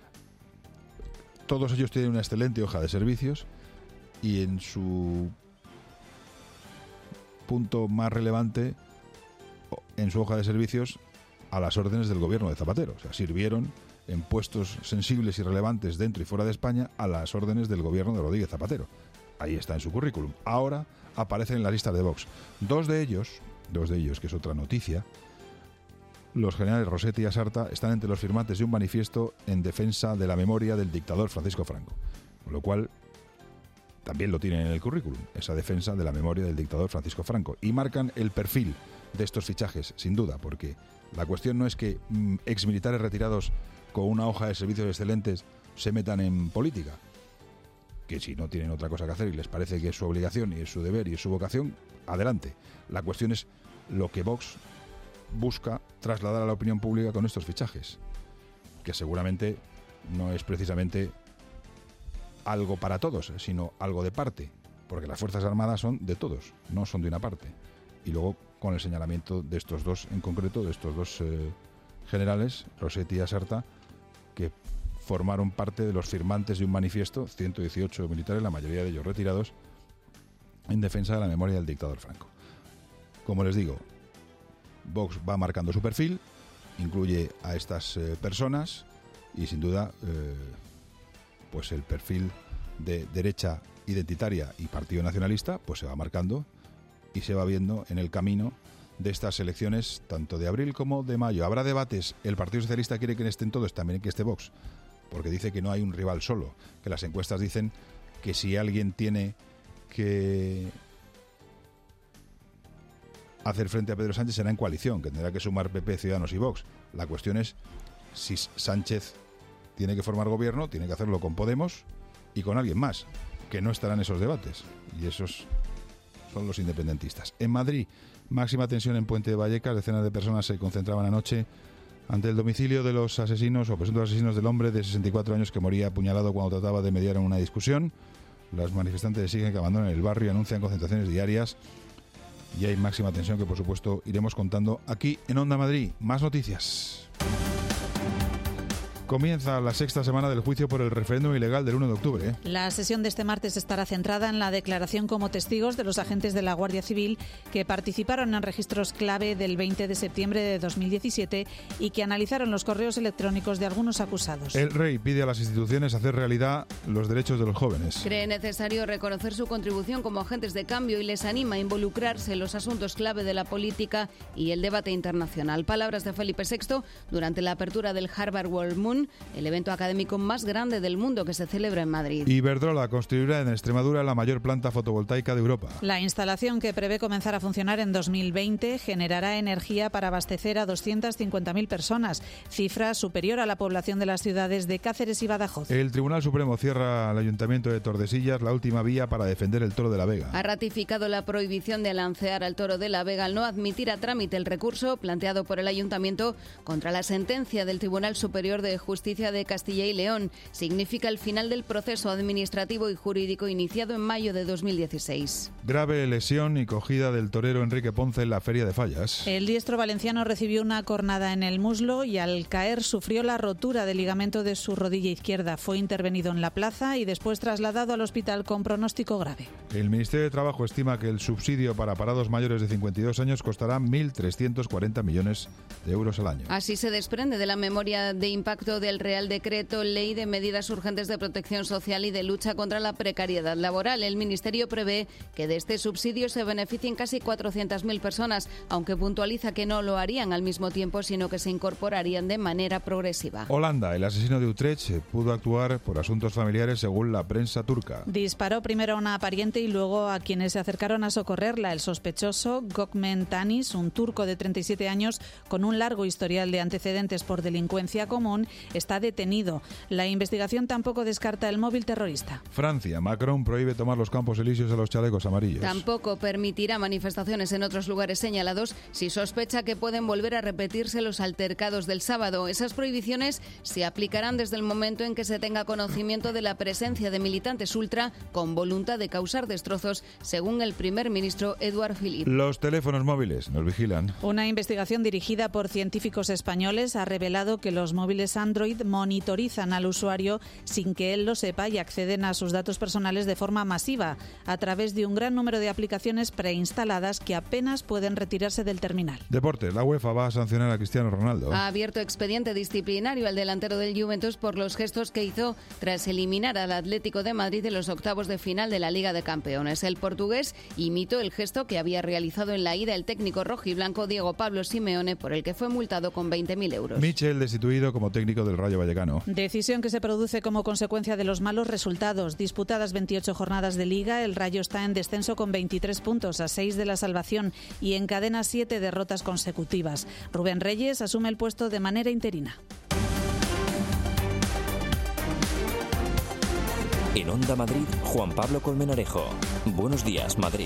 Todos ellos tienen una excelente hoja de servicios y en su punto más relevante, en su hoja de servicios, a las órdenes del gobierno de Zapatero. O sea, sirvieron en puestos sensibles y relevantes dentro y fuera de España a las órdenes del gobierno de Rodríguez Zapatero. Ahí está en su currículum. Ahora aparecen en la lista de Vox. Dos de ellos, dos de ellos, que es otra noticia, los generales Rossetti y Asarta están entre los firmantes de un manifiesto en defensa de la memoria del dictador Francisco Franco. Con lo cual, también lo tienen en el currículum, esa defensa de la memoria del dictador Francisco Franco. Y marcan el perfil de estos fichajes, sin duda, porque la cuestión no es que mm, exmilitares retirados con una hoja de servicios excelentes se metan en política, que si no tienen otra cosa que hacer y les parece que es su obligación y es su deber y es su vocación, adelante. La cuestión es lo que Vox busca trasladar a la opinión pública con estos fichajes, que seguramente no es precisamente algo para todos, sino algo de parte, porque las Fuerzas Armadas son de todos, no son de una parte. Y luego, con el señalamiento de estos dos en concreto, de estos dos eh, generales, Rossetti y Asarta, que formaron parte de los firmantes de un manifiesto, ciento dieciocho militares, la mayoría de ellos retirados, en defensa de la memoria del dictador Franco. Como les digo, Vox va marcando su perfil, incluye a estas eh, personas y sin duda eh, pues el perfil de derecha identitaria y partido nacionalista pues se va marcando y se va viendo en el camino de estas elecciones, tanto de abril como de mayo. Habrá debates. El Partido Socialista quiere que estén todos, también que esté Vox, porque dice que no hay un rival solo, que las encuestas dicen que si alguien tiene que hacer frente a Pedro Sánchez será en coalición, que tendrá que sumar P P, Ciudadanos y Vox. La cuestión es si Sánchez tiene que formar gobierno, tiene que hacerlo con Podemos y con alguien más, que no estará en esos debates, y esos son los independentistas. En Madrid, máxima tensión en Puente de Vallecas. Decenas de personas se concentraban anoche ante el domicilio de los asesinos o presuntos asesinos del hombre de sesenta y cuatro años que moría apuñalado cuando trataba de mediar en una discusión. Los manifestantes exigen que abandonen el barrio y anuncian concentraciones diarias. Y hay máxima tensión que, por supuesto, iremos contando aquí en Onda Madrid. Más noticias. Comienza la sexta semana del juicio por el referéndum ilegal del uno de octubre. La sesión de este martes estará centrada en la declaración como testigos de los agentes de la Guardia Civil que participaron en registros clave del veinte de septiembre de dos mil diecisiete y que analizaron los correos electrónicos de algunos acusados. El rey pide a las instituciones hacer realidad los derechos de los jóvenes. Cree necesario reconocer su contribución como agentes de cambio y les anima a involucrarse en los asuntos clave de la política y el debate internacional. Palabras de Felipe sexto durante la apertura del Harvard World Moon, León, el evento académico más grande del mundo que se celebra en Madrid. Iberdrola construirá en Extremadura la mayor planta fotovoltaica de Europa. La instalación, que prevé comenzar a funcionar en dos mil veinte, generará energía para abastecer a doscientas cincuenta mil personas, cifra superior a la población de las ciudades de Cáceres y Badajoz. El Tribunal Supremo cierra al Ayuntamiento de Tordesillas la última vía para defender el toro de la Vega. Ha ratificado la prohibición de lancear al toro de la Vega al no admitir a trámite el recurso planteado por el Ayuntamiento contra la sentencia del Tribunal Superior de Justicia de Castilla y León. Significa el final del proceso administrativo y jurídico iniciado en mayo de dos mil dieciséis. Grave lesión y cogida del torero Enrique Ponce en la Feria de Fallas. El diestro valenciano recibió una cornada en el muslo y al caer sufrió la rotura del ligamento de su rodilla izquierda. Fue intervenido en la plaza y después trasladado al hospital con pronóstico grave. El Ministerio de Trabajo estima que el subsidio para parados mayores de cincuenta y dos años costará mil trescientos cuarenta millones de euros al año. Así se desprende de la memoria de impacto del Real Decreto Ley de Medidas Urgentes de Protección Social y de Lucha contra la Precariedad Laboral. El Ministerio prevé que de este subsidio se beneficien casi cuatrocientas mil personas, aunque puntualiza que no lo harían al mismo tiempo, sino que se incorporarían de manera progresiva. Holanda, el asesino de Utrecht, pudo actuar por asuntos familiares según la prensa turca. Disparó primero a una pariente y luego a quienes se acercaron a socorrerla. El sospechoso, Gökmen Tanis, un turco de treinta y siete años con un largo historial de antecedentes por delincuencia común, está detenido. La investigación tampoco descarta el móvil terrorista. Francia, Macron prohíbe tomar los Campos Elíseos a los chalecos amarillos. Tampoco permitirá manifestaciones en otros lugares señalados si sospecha que pueden volver a repetirse los altercados del sábado. Esas prohibiciones se aplicarán desde el momento en que se tenga conocimiento de la presencia de militantes ultra con voluntad de causar destrozos, según el primer ministro Eduard Philippe. Los teléfonos móviles nos vigilan. Una investigación dirigida por científicos españoles ha revelado que los móviles Android monitorizan al usuario sin que él lo sepa y acceden a sus datos personales de forma masiva a través de un gran número de aplicaciones preinstaladas que apenas pueden retirarse del terminal. Deportes, la UEFA va a sancionar a Cristiano Ronaldo. Ha abierto expediente disciplinario al delantero del Juventus por los gestos que hizo tras eliminar al Atlético de Madrid en los octavos de final de la Liga de Campeones. El portugués imitó el gesto que había realizado en la ida el técnico rojiblanco Diego Pablo Simeone, por el que fue multado con veinte mil euros. Michel destituido como técnico del Rayo Vallecano. Decisión que se produce como consecuencia de los malos resultados. Disputadas veintiocho jornadas de Liga, el Rayo está en descenso con veintitrés puntos, a seis de la salvación, y encadena siete derrotas consecutivas. Rubén Reyes asume el puesto de manera interina. En Onda Madrid, Juan Pablo Colmenarejo. Buenos días, Madrid.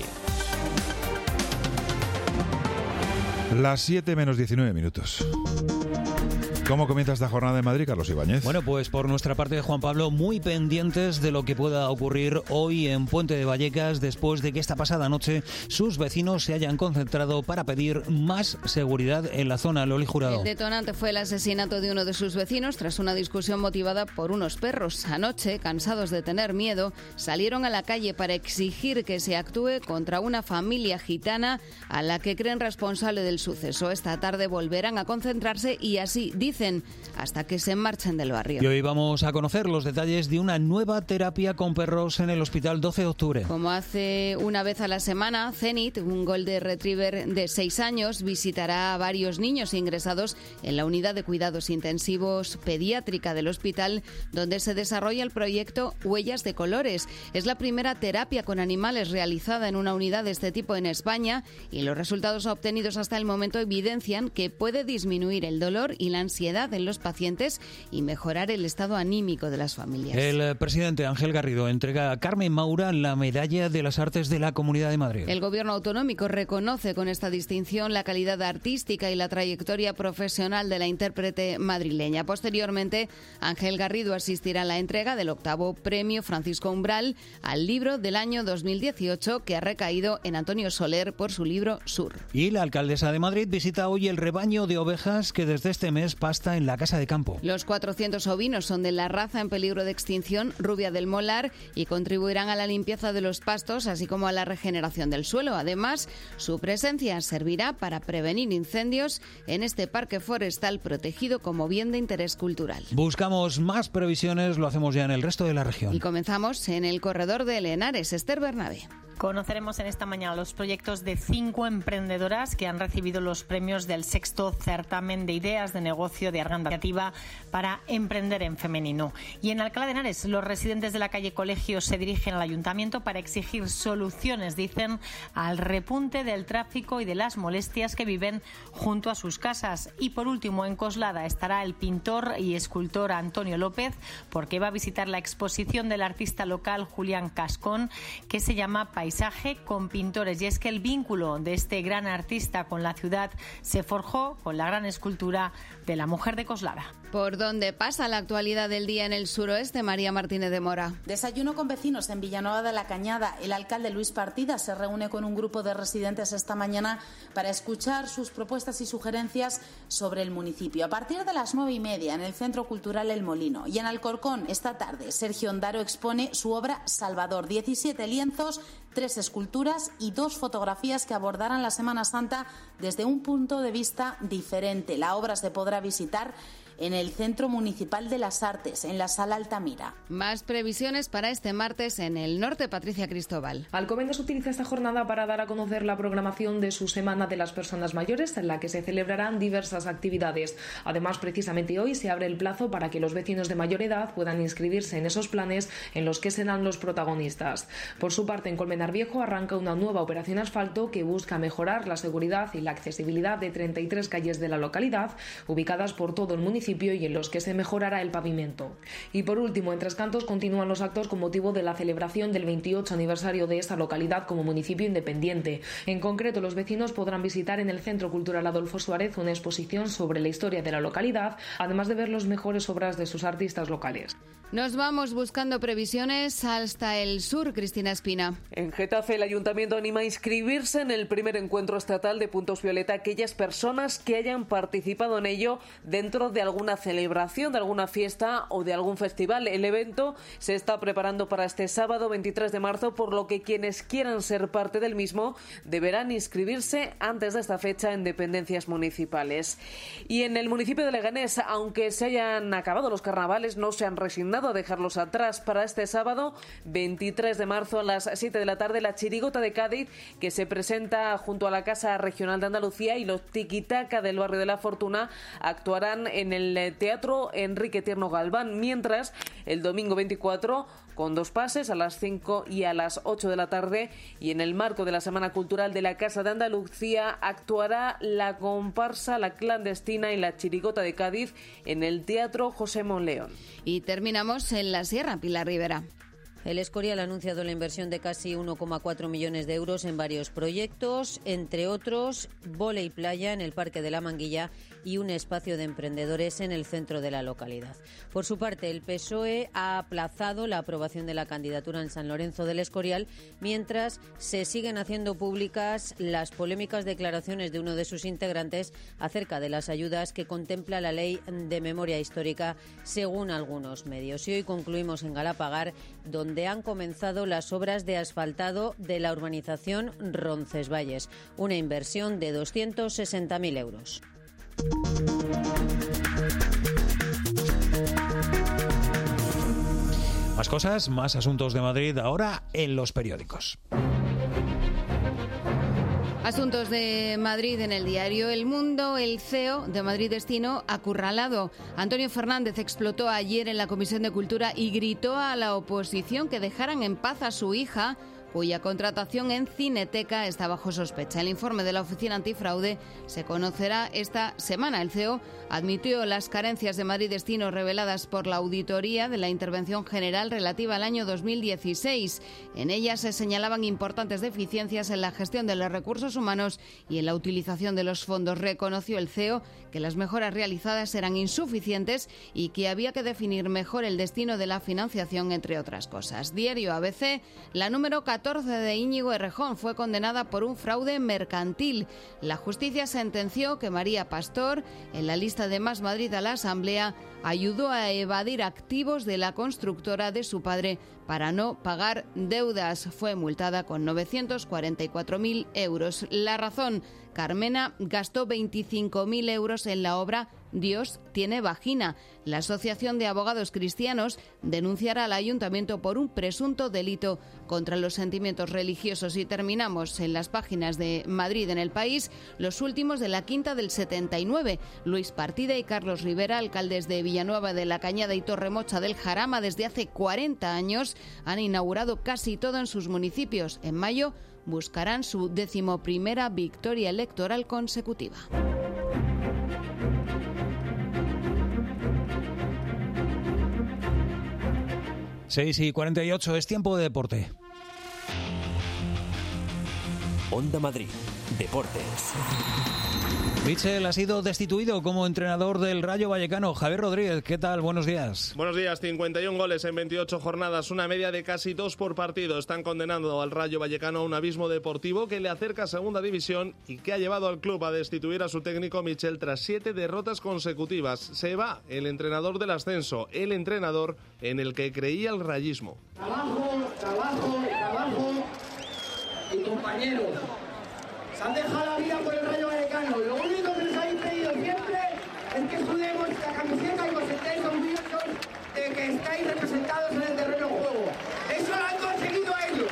Las siete menos diecinueve minutos. ¿Cómo comienza esta jornada en Madrid, Carlos Ibáñez? Bueno, pues por nuestra parte, Juan Pablo, muy pendientes de lo que pueda ocurrir hoy en Puente de Vallecas, después de que esta pasada noche sus vecinos se hayan concentrado para pedir más seguridad en la zona. Loli Jurado. El detonante fue el asesinato de uno de sus vecinos tras una discusión motivada por unos perros. Anoche, cansados de tener miedo, salieron a la calle para exigir que se actúe contra una familia gitana a la que creen responsable del suceso. Esta tarde volverán a concentrarse y así dicen hasta que se marchen del barrio. Y hoy vamos a conocer los detalles de una nueva terapia con perros en el Hospital doce de octubre. Como hace una vez a la semana, Zenith, un Golden Retriever de seis años, visitará a varios niños ingresados en la unidad de cuidados intensivos pediátrica del hospital, donde se desarrolla el proyecto Huellas de Colores. Es la primera terapia con animales realizada en una unidad de este tipo en España y los resultados obtenidos hasta el momento evidencian que puede disminuir el dolor y la ansiedad en los pacientes y mejorar el estado anímico de las familias. El presidente Ángel Garrido entrega a Carmen Maura la Medalla de las Artes de la Comunidad de Madrid. El gobierno autonómico reconoce con esta distinción la calidad artística y la trayectoria profesional de la intérprete madrileña. Posteriormente, Ángel Garrido asistirá a la entrega del octavo premio Francisco Umbral al libro del año dos mil dieciocho, que ha recaído en Antonio Soler por su libro Sur. Y la alcaldesa de Madrid visita hoy el rebaño de ovejas que desde este mes pasa en la Casa de Campo. Los cuatrocientos ovinos son de la raza en peligro de extinción, Rubia del Molar, y contribuirán a la limpieza de los pastos, así como a la regeneración del suelo. Además, su presencia servirá para prevenir incendios en este parque forestal protegido como bien de interés cultural. Buscamos más previsiones, lo hacemos ya en el resto de la región. Y comenzamos en el corredor de Henares. Esther Bernabé. Conoceremos en esta mañana los proyectos de cinco emprendedoras que han recibido los premios del sexto certamen de ideas de negocio de Arganda Creativa para emprender en femenino. Y en Alcalá de Henares, los residentes de la calle Colegio se dirigen al ayuntamiento para exigir soluciones, dicen, al repunte del tráfico y de las molestias que viven junto a sus casas. Y por último, en Coslada estará el pintor y escultor Antonio López, porque va a visitar la exposición del artista local Julián Cascón, que se llama Paisaje con pintores. Y es que el vínculo de este gran artista con la ciudad se forjó con la gran escultura de la mujer de Coslada. ¿Por dónde pasa la actualidad del día en el suroeste, María Martínez de Mora? Desayuno con vecinos en Villanueva de la Cañada. El alcalde Luis Partida se reúne con un grupo de residentes esta mañana para escuchar sus propuestas y sugerencias sobre el municipio. A partir de las nueve y media en el Centro Cultural El Molino. Y en Alcorcón, esta tarde, Sergio Ondaro expone su obra Salvador. diecisiete lienzos, tres esculturas y dos fotografías que abordarán la Semana Santa desde un punto de vista diferente. La obra se podrá visitar en el Centro Municipal de las Artes, en la Sala Altamira. Más previsiones para este martes en el norte, Patricia Cristóbal. Alcobendas utiliza esta jornada para dar a conocer la programación de su Semana de las Personas Mayores, en la que se celebrarán diversas actividades. Además, precisamente hoy se abre el plazo para que los vecinos de mayor edad puedan inscribirse en esos planes en los que serán los protagonistas. Por su parte, en Colmenar Viejo arranca una nueva operación asfalto que busca mejorar la seguridad y la accesibilidad de treinta y tres calles de la localidad, ubicadas por todo el municipio y en los que se mejorará el pavimento. Y por último, en Tres Cantos continúan los actos con motivo de la celebración del veintiocho aniversario de esta localidad como municipio independiente. En concreto, los vecinos podrán visitar en el Centro Cultural Adolfo Suárez una exposición sobre la historia de la localidad, además de ver las mejores obras de sus artistas locales. Nos vamos buscando previsiones hasta el sur, Cristina Espina. En Getafe, el ayuntamiento anima a inscribirse en el primer encuentro estatal de Puntos Violeta a aquellas personas que hayan participado en ello dentro de alguna celebración, de alguna fiesta o de algún festival. El evento se está preparando para este sábado veintitrés de marzo, por lo que quienes quieran ser parte del mismo deberán inscribirse antes de esta fecha en dependencias municipales. Y en el municipio de Leganés, aunque se hayan acabado los carnavales, no se han resignado a dejarlos atrás. Para este sábado veintitrés de marzo a las siete de la tarde, la Chirigota de Cádiz, que se presenta junto a la Casa Regional de Andalucía, y los Tiquitaca del Barrio de la Fortuna actuarán en el Teatro Enrique Tierno Galván, mientras el domingo veinticuatro, con dos pases a las cinco y a las ocho de la tarde, y en el marco de la Semana Cultural de la Casa de Andalucía, actuará la comparsa La Clandestina y la Chirigota de Cádiz en el Teatro José Monleón. Y terminamos en la Sierra, Pilar Rivera. El Escorial ha anunciado la inversión de casi uno coma cuatro millones de euros en varios proyectos, entre otros vóley playa en el Parque de la Manguilla y un espacio de emprendedores en el centro de la localidad. Por su parte, el P S O E ha aplazado la aprobación de la candidatura en San Lorenzo del Escorial, mientras se siguen haciendo públicas las polémicas declaraciones de uno de sus integrantes acerca de las ayudas que contempla la Ley de Memoria Histórica, según algunos medios. Y hoy concluimos en Galapagar, donde han comenzado las obras de asfaltado de la urbanización Roncesvalles, una inversión de doscientos sesenta mil euros. Más cosas, más asuntos de Madrid ahora en los periódicos. Asuntos de Madrid en el diario El Mundo. El C E O de Madrid Destino acurralado. Antonio Fernández explotó ayer en la Comisión de Cultura y gritó a la oposición que dejaran en paz a su hija, cuya contratación en Cineteca está bajo sospecha. El informe de la Oficina Antifraude se conocerá esta semana. El C E O admitió las carencias de Madrid Destino reveladas por la auditoría de la Intervención General relativa al año dos mil dieciséis. En ella se señalaban importantes deficiencias en la gestión de los recursos humanos y en la utilización de los fondos. Reconoció el C E O que las mejoras realizadas eran insuficientes y que había que definir mejor el destino de la financiación, entre otras cosas. Diario A B C, la número catorce de Íñigo Errejón fue condenada por un fraude mercantil. La justicia sentenció que María Pastor, en la lista de Más Madrid a la Asamblea, ayudó a evadir activos de la constructora de su padre para no pagar deudas. Fue multada con novecientos cuarenta y cuatro mil euros. La razón: Carmena gastó veinticinco mil euros en la obra Dios tiene vagina. La Asociación de Abogados Cristianos denunciará al ayuntamiento por un presunto delito contra los sentimientos religiosos. Y terminamos en las páginas de Madrid en El País, los últimos de la quinta del setenta y nueve. Luis Partida y Carlos Rivera, alcaldes de Villanueva de la Cañada y Torremocha del Jarama desde hace cuarenta años, han inaugurado casi todo en sus municipios. En mayo buscarán su decimoprimera victoria electoral consecutiva. seis y cuarenta y ocho, es tiempo de deporte. Onda Madrid, Deportes. Michel ha sido destituido como entrenador del Rayo Vallecano. Javier Rodríguez, ¿qué tal? Buenos días. Buenos días. cincuenta y un goles en veintiocho jornadas, una media de casi dos por partido. Están condenando al Rayo Vallecano a un abismo deportivo que le acerca a Segunda División y que ha llevado al club a destituir a su técnico Michel tras siete derrotas consecutivas. Se va el entrenador del ascenso, el entrenador en el que creía el rayismo. Trabajo, trabajo, trabajo y compañeros. Se han dejado la vida por el Rayo Vallecano. Lo único que les habéis pedido siempre es que sudemos la camiseta y os sentéis orgullosos de que estáis representados en el terreno de juego. Eso lo han conseguido ellos.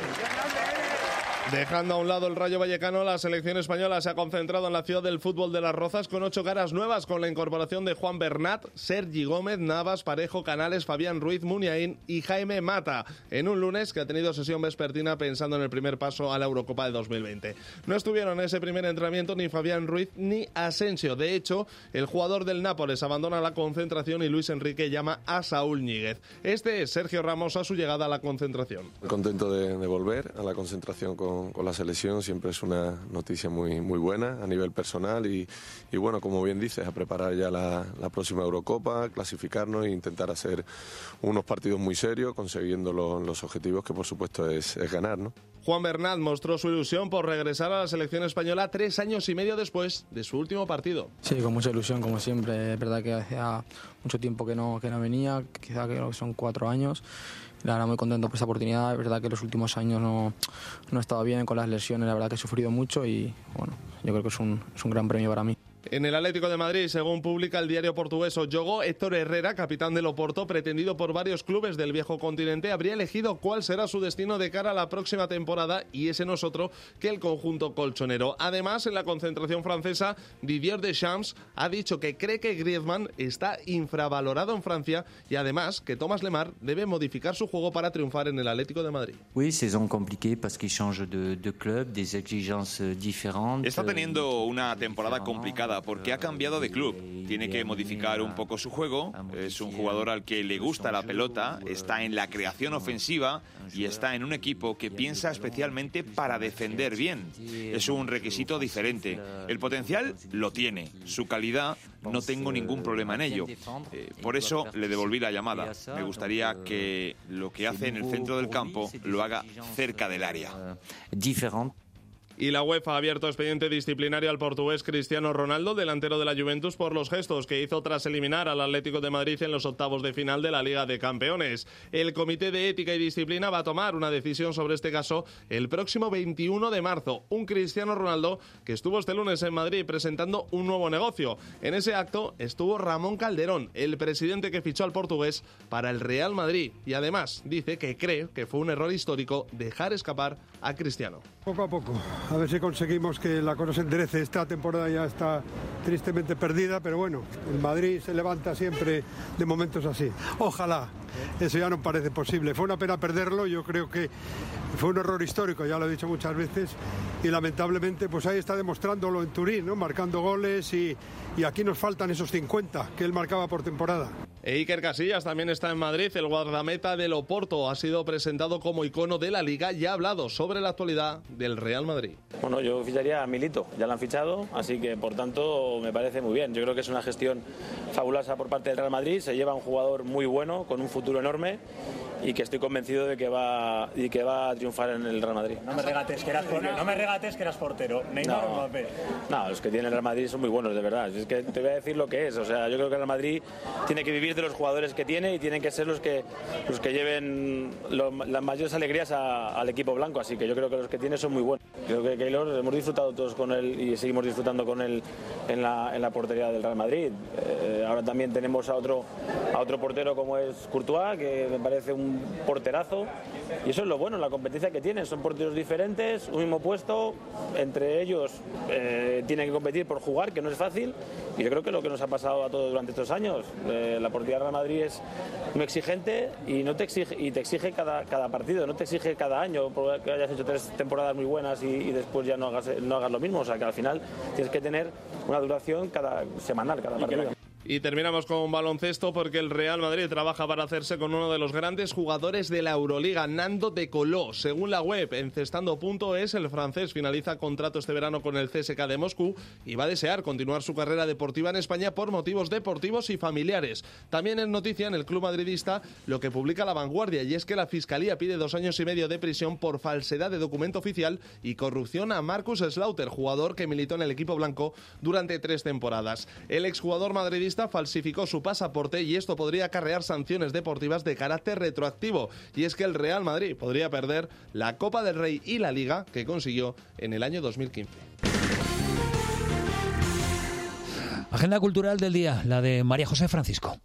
Dejando a un lado el Rayo Vallecano, la selección española se ha concentrado en la ciudad del fútbol de Las Rozas con ocho caras nuevas, con la incorporación de Juan Bernat, Sergi Gómez, Navas, Parejo, Canales, Fabián Ruiz, Muniain y Jaime Mata, en un lunes que ha tenido sesión vespertina pensando en el primer paso a la Eurocopa de dos mil veinte. No estuvieron en ese primer entrenamiento ni Fabián Ruiz ni Asensio. De hecho, el jugador del Nápoles abandona la concentración y Luis Enrique llama a Saúl Ñíguez. Este es Sergio Ramos a su llegada a la concentración. Contento de, de volver a la concentración con Con, con la selección. Siempre es una noticia muy, muy buena a nivel personal y, y bueno, como bien dices, a preparar ya la, la próxima Eurocopa, clasificarnos e intentar hacer unos partidos muy serios, consiguiendo lo, los objetivos que por supuesto es, es ganar, ¿no? Juan Bernat mostró su ilusión por regresar a la selección española tres años y medio después de su último partido. Sí, con mucha ilusión, como siempre. Es verdad que hacía mucho tiempo que no, que no venía, quizá que son cuatro años. La verdad, muy contento por esta oportunidad. Es verdad que los últimos años no, no he estado bien con las lesiones, la verdad que he sufrido mucho y bueno, yo creo que es un, es un gran premio para mí. En el Atlético de Madrid, según publica el diario portugués O Jogo, Héctor Herrera, capitán del Oporto, pretendido por varios clubes del viejo continente, habría elegido cuál será su destino de cara a la próxima temporada y ese no es otro que el conjunto colchonero. Además, en la concentración francesa, Didier Deschamps ha dicho que cree que Griezmann está infravalorado en Francia y además que Thomas Lemar debe modificar su juego para triunfar en el Atlético de Madrid. Oui, saison compliquée parce qu'il change de, de club, des exigences différentes. Está teniendo una temporada complicada porque ha cambiado de club. Tiene que modificar un poco su juego. Es un jugador al que le gusta la pelota, está en la creación ofensiva y está en un equipo que piensa especialmente para defender bien. Es un requisito diferente. El potencial lo tiene. Su calidad, no tengo ningún problema en ello. Eh, por eso le devolví la llamada. Me gustaría que lo que hace en el centro del campo lo haga cerca del área. Y la UEFA ha abierto expediente disciplinario al portugués Cristiano Ronaldo, delantero de la Juventus, por los gestos que hizo tras eliminar al Atlético de Madrid en los octavos de final de la Liga de Campeones. El Comité de Ética y Disciplina va a tomar una decisión sobre este caso el próximo veintiuno de marzo. Un Cristiano Ronaldo que estuvo este lunes en Madrid presentando un nuevo negocio. En ese acto estuvo Ramón Calderón, el presidente que fichó al portugués para el Real Madrid. Y además dice que cree que fue un error histórico dejar escapar a Cristiano. Poco a poco. A ver si conseguimos que la cosa se enderece. Esta temporada ya está tristemente perdida, pero bueno, el Madrid se levanta siempre de momentos así. Ojalá. Eso ya no parece posible. Fue una pena perderlo, yo creo que fue un error histórico, ya lo he dicho muchas veces, y lamentablemente pues ahí está demostrándolo en Turín, ¿no? Marcando goles y, y aquí nos faltan esos cincuenta que él marcaba por temporada. E Iker Casillas también está en Madrid. El guardameta del Oporto ha sido presentado como icono de la Liga y ha hablado sobre la actualidad del Real Madrid. Bueno, yo ficharía a Milito, ya lo han fichado, así que por tanto me parece muy bien. Yo creo que es una gestión fabulosa por parte del Real Madrid, se lleva un jugador muy bueno, con un futuro enorme y que estoy convencido de que va y que va a triunfar en el Real Madrid. No me regates que eras portero, no me regates que eras portero. Neymar o Mbappé. No, los que tiene el Real Madrid son muy buenos, de verdad. Es que te voy a decir lo que es. O sea, yo creo que el Real Madrid tiene que vivir de los jugadores que tiene y tienen que ser los que los que lleven lo, las mayores alegrías a, al equipo blanco. Así que yo creo que los que tiene son muy buenos. Creo que Keylor hemos disfrutado todos con él y seguimos disfrutando con él en la, en la portería del Real Madrid. Eh, ahora también tenemos a otro a otro portero como es Courtois, que me parece un porterazo, y eso es lo bueno, la competencia que tienen. Son porteros diferentes, un mismo puesto, entre ellos eh, tienen que competir por jugar, que no es fácil, y yo creo que es lo que nos ha pasado a todos durante estos años. Eh, la portería del Real Madrid es muy exigente y no te exige y te exige cada, cada partido, no te exige cada año, porque hayas hecho tres temporadas muy buenas y, y después ya no hagas, no hagas lo mismo. O sea que al final tienes que tener una duración cada semanal, cada partido. Y terminamos con baloncesto porque el Real Madrid trabaja para hacerse con uno de los grandes jugadores de la Euroliga, Nando De Colo. Según la web encestando punto es, el francés finaliza contrato este verano con el C S K A de Moscú y va a desear continuar su carrera deportiva en España por motivos deportivos y familiares. También es noticia en el club madridista lo que publica La Vanguardia, y es que la Fiscalía pide dos años y medio de prisión por falsedad de documento oficial y corrupción a Marcus Slaughter, jugador que militó en el equipo blanco durante tres temporadas. El exjugador madridista falsificó su pasaporte y esto podría acarrear sanciones deportivas de carácter retroactivo. Y es que el Real Madrid podría perder la Copa del Rey y la Liga que consiguió en el año dos mil quince. Agenda cultural del día, la de María José Francisco.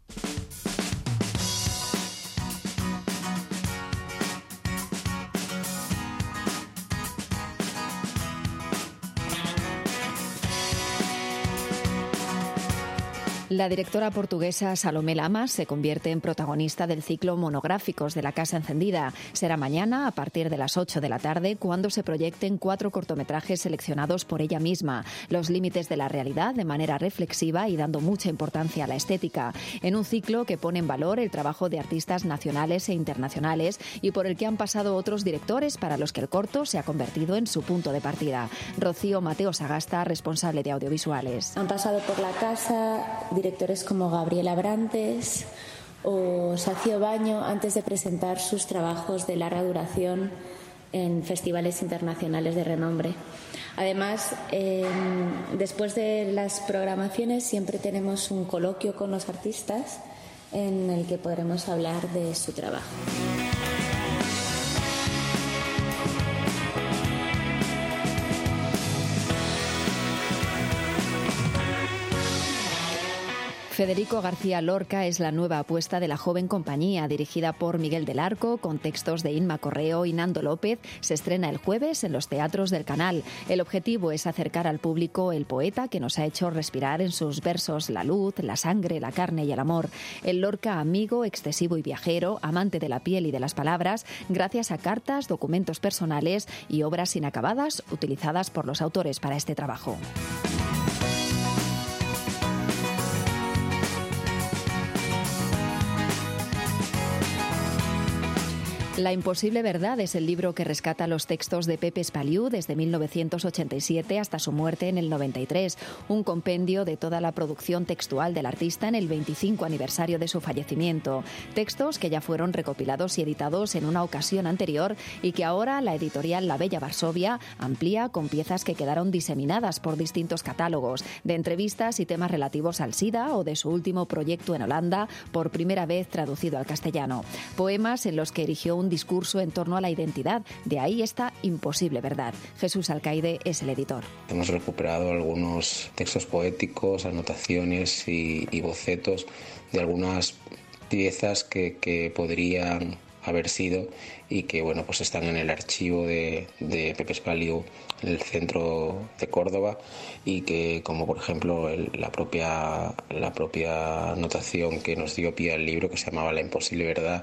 La directora portuguesa Salomé Lamas se convierte en protagonista del ciclo Monográficos de la Casa Encendida. Será mañana a partir de las ocho de la tarde cuando se proyecten cuatro cortometrajes seleccionados por ella misma. Los límites de la realidad de manera reflexiva y dando mucha importancia a la estética. En un ciclo que pone en valor el trabajo de artistas nacionales e internacionales y por el que han pasado otros directores para los que el corto se ha convertido en su punto de partida. Rocío Mateo Sagasta, responsable de audiovisuales. Han pasado por la casa directores como Gabriela Brantes o Sacio Baño antes de presentar sus trabajos de larga duración en festivales internacionales de renombre. Además, eh, después de las programaciones siempre tenemos un coloquio con los artistas en el que podremos hablar de su trabajo. Federico García Lorca es la nueva apuesta de la joven compañía, dirigida por Miguel del Arco, con textos de Inma Correo y Nando López. Se estrena el jueves en los teatros del canal. El objetivo es acercar al público el poeta que nos ha hecho respirar en sus versos la luz, la sangre, la carne y el amor. El Lorca amigo, excesivo y viajero, amante de la piel y de las palabras, gracias a cartas, documentos personales y obras inacabadas utilizadas por los autores para este trabajo. La imposible verdad es el libro que rescata los textos de Pepe Espaliú desde mil novecientos ochenta y siete hasta su muerte en el noventa y tres, un compendio de toda la producción textual del artista en el veinticinco aniversario de su fallecimiento. Textos que ya fueron recopilados y editados en una ocasión anterior y que ahora la editorial La Bella Varsovia amplía con piezas que quedaron diseminadas por distintos catálogos, de entrevistas y temas relativos al SIDA o de su último proyecto en Holanda, por primera vez traducido al castellano. Poemas en los que erigió un discurso en torno a la identidad. De ahí esta imposible verdad. Jesús Alcaide es el editor. Hemos recuperado algunos textos poéticos, anotaciones y, y bocetos de algunas piezas que, que podrían haber sido y que bueno pues están en el archivo de, de Pepe Espaliú en el centro de Córdoba, y que, como por ejemplo el, la propia la propia anotación que nos dio pie al libro, que se llamaba La imposible verdad.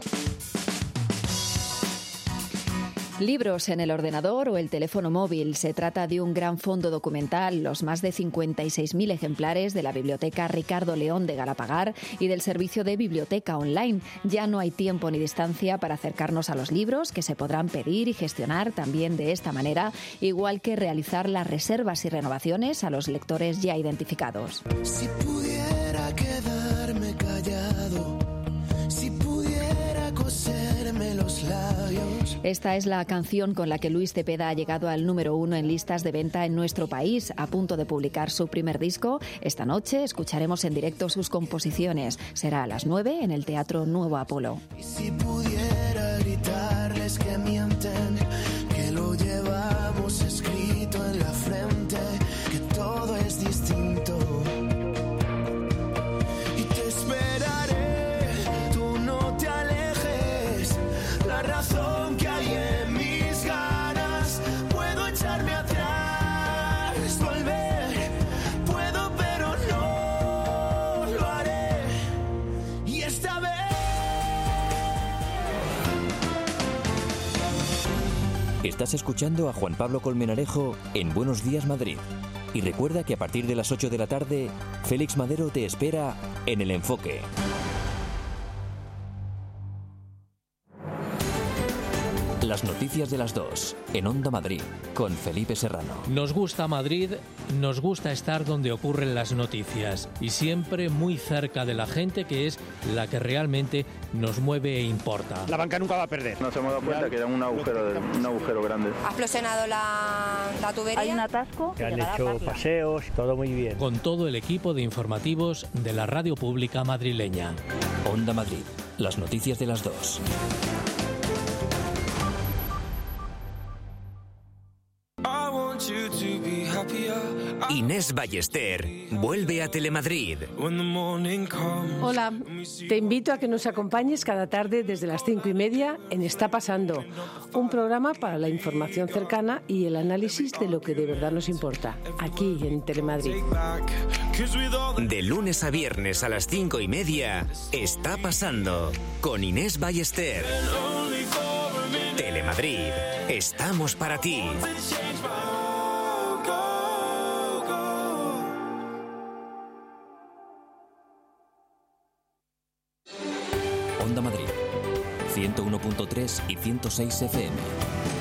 Libros en el ordenador o el teléfono móvil. Se trata de un gran fondo documental, los más de cincuenta y seis mil ejemplares de la Biblioteca Ricardo León de Galapagar y del servicio de biblioteca online. Ya no hay tiempo ni distancia para acercarnos a los libros, que se podrán pedir y gestionar también de esta manera, igual que realizar las reservas y renovaciones a los lectores ya identificados. Si pudiera quedarme callado, si pudiera coser Esta es la canción con la que Luis Cepeda ha llegado al número uno en listas de venta en nuestro país, a punto de publicar su primer disco. Esta noche escucharemos en directo sus composiciones. Será a las nueve en el Teatro Nuevo Apolo. Y si pudiera gritarles que mienten, que lo llevamos escrito en la frente, que todo es distinto. Y te esperaré, tú no te alejes, la razón que hay en mis ganas, puedo echarme atrás, volver, puedo pero no lo haré, y esta vez. Estás escuchando a Juan Pablo Colmenarejo en Buenos Días Madrid. Y recuerda que a partir de las ocho de la tarde, Félix Madero te espera en El Enfoque. Las noticias de las dos, en Onda Madrid, con Felipe Serrano. Nos gusta Madrid, nos gusta estar donde ocurren las noticias y siempre muy cerca de la gente, que es la que realmente nos mueve e importa. La banca nunca va a perder. Nos hemos dado cuenta que era un agujero, de, un agujero grande. Ha explosionado la, la tubería. Hay un atasco. Se han hecho paseos, todo muy bien. Con todo el equipo de informativos de la Radio Pública madrileña. Onda Madrid, las noticias de las dos. Inés Ballester vuelve a Telemadrid. Hola, te invito a que nos acompañes cada tarde desde las cinco y media en Está Pasando, un programa para la información cercana y el análisis de lo que de verdad nos importa, aquí en Telemadrid. De lunes a viernes a las cinco y media, Está Pasando, con Inés Ballester. Telemadrid, estamos para ti. Onda Madrid, ciento uno punto tres y ciento seis F M.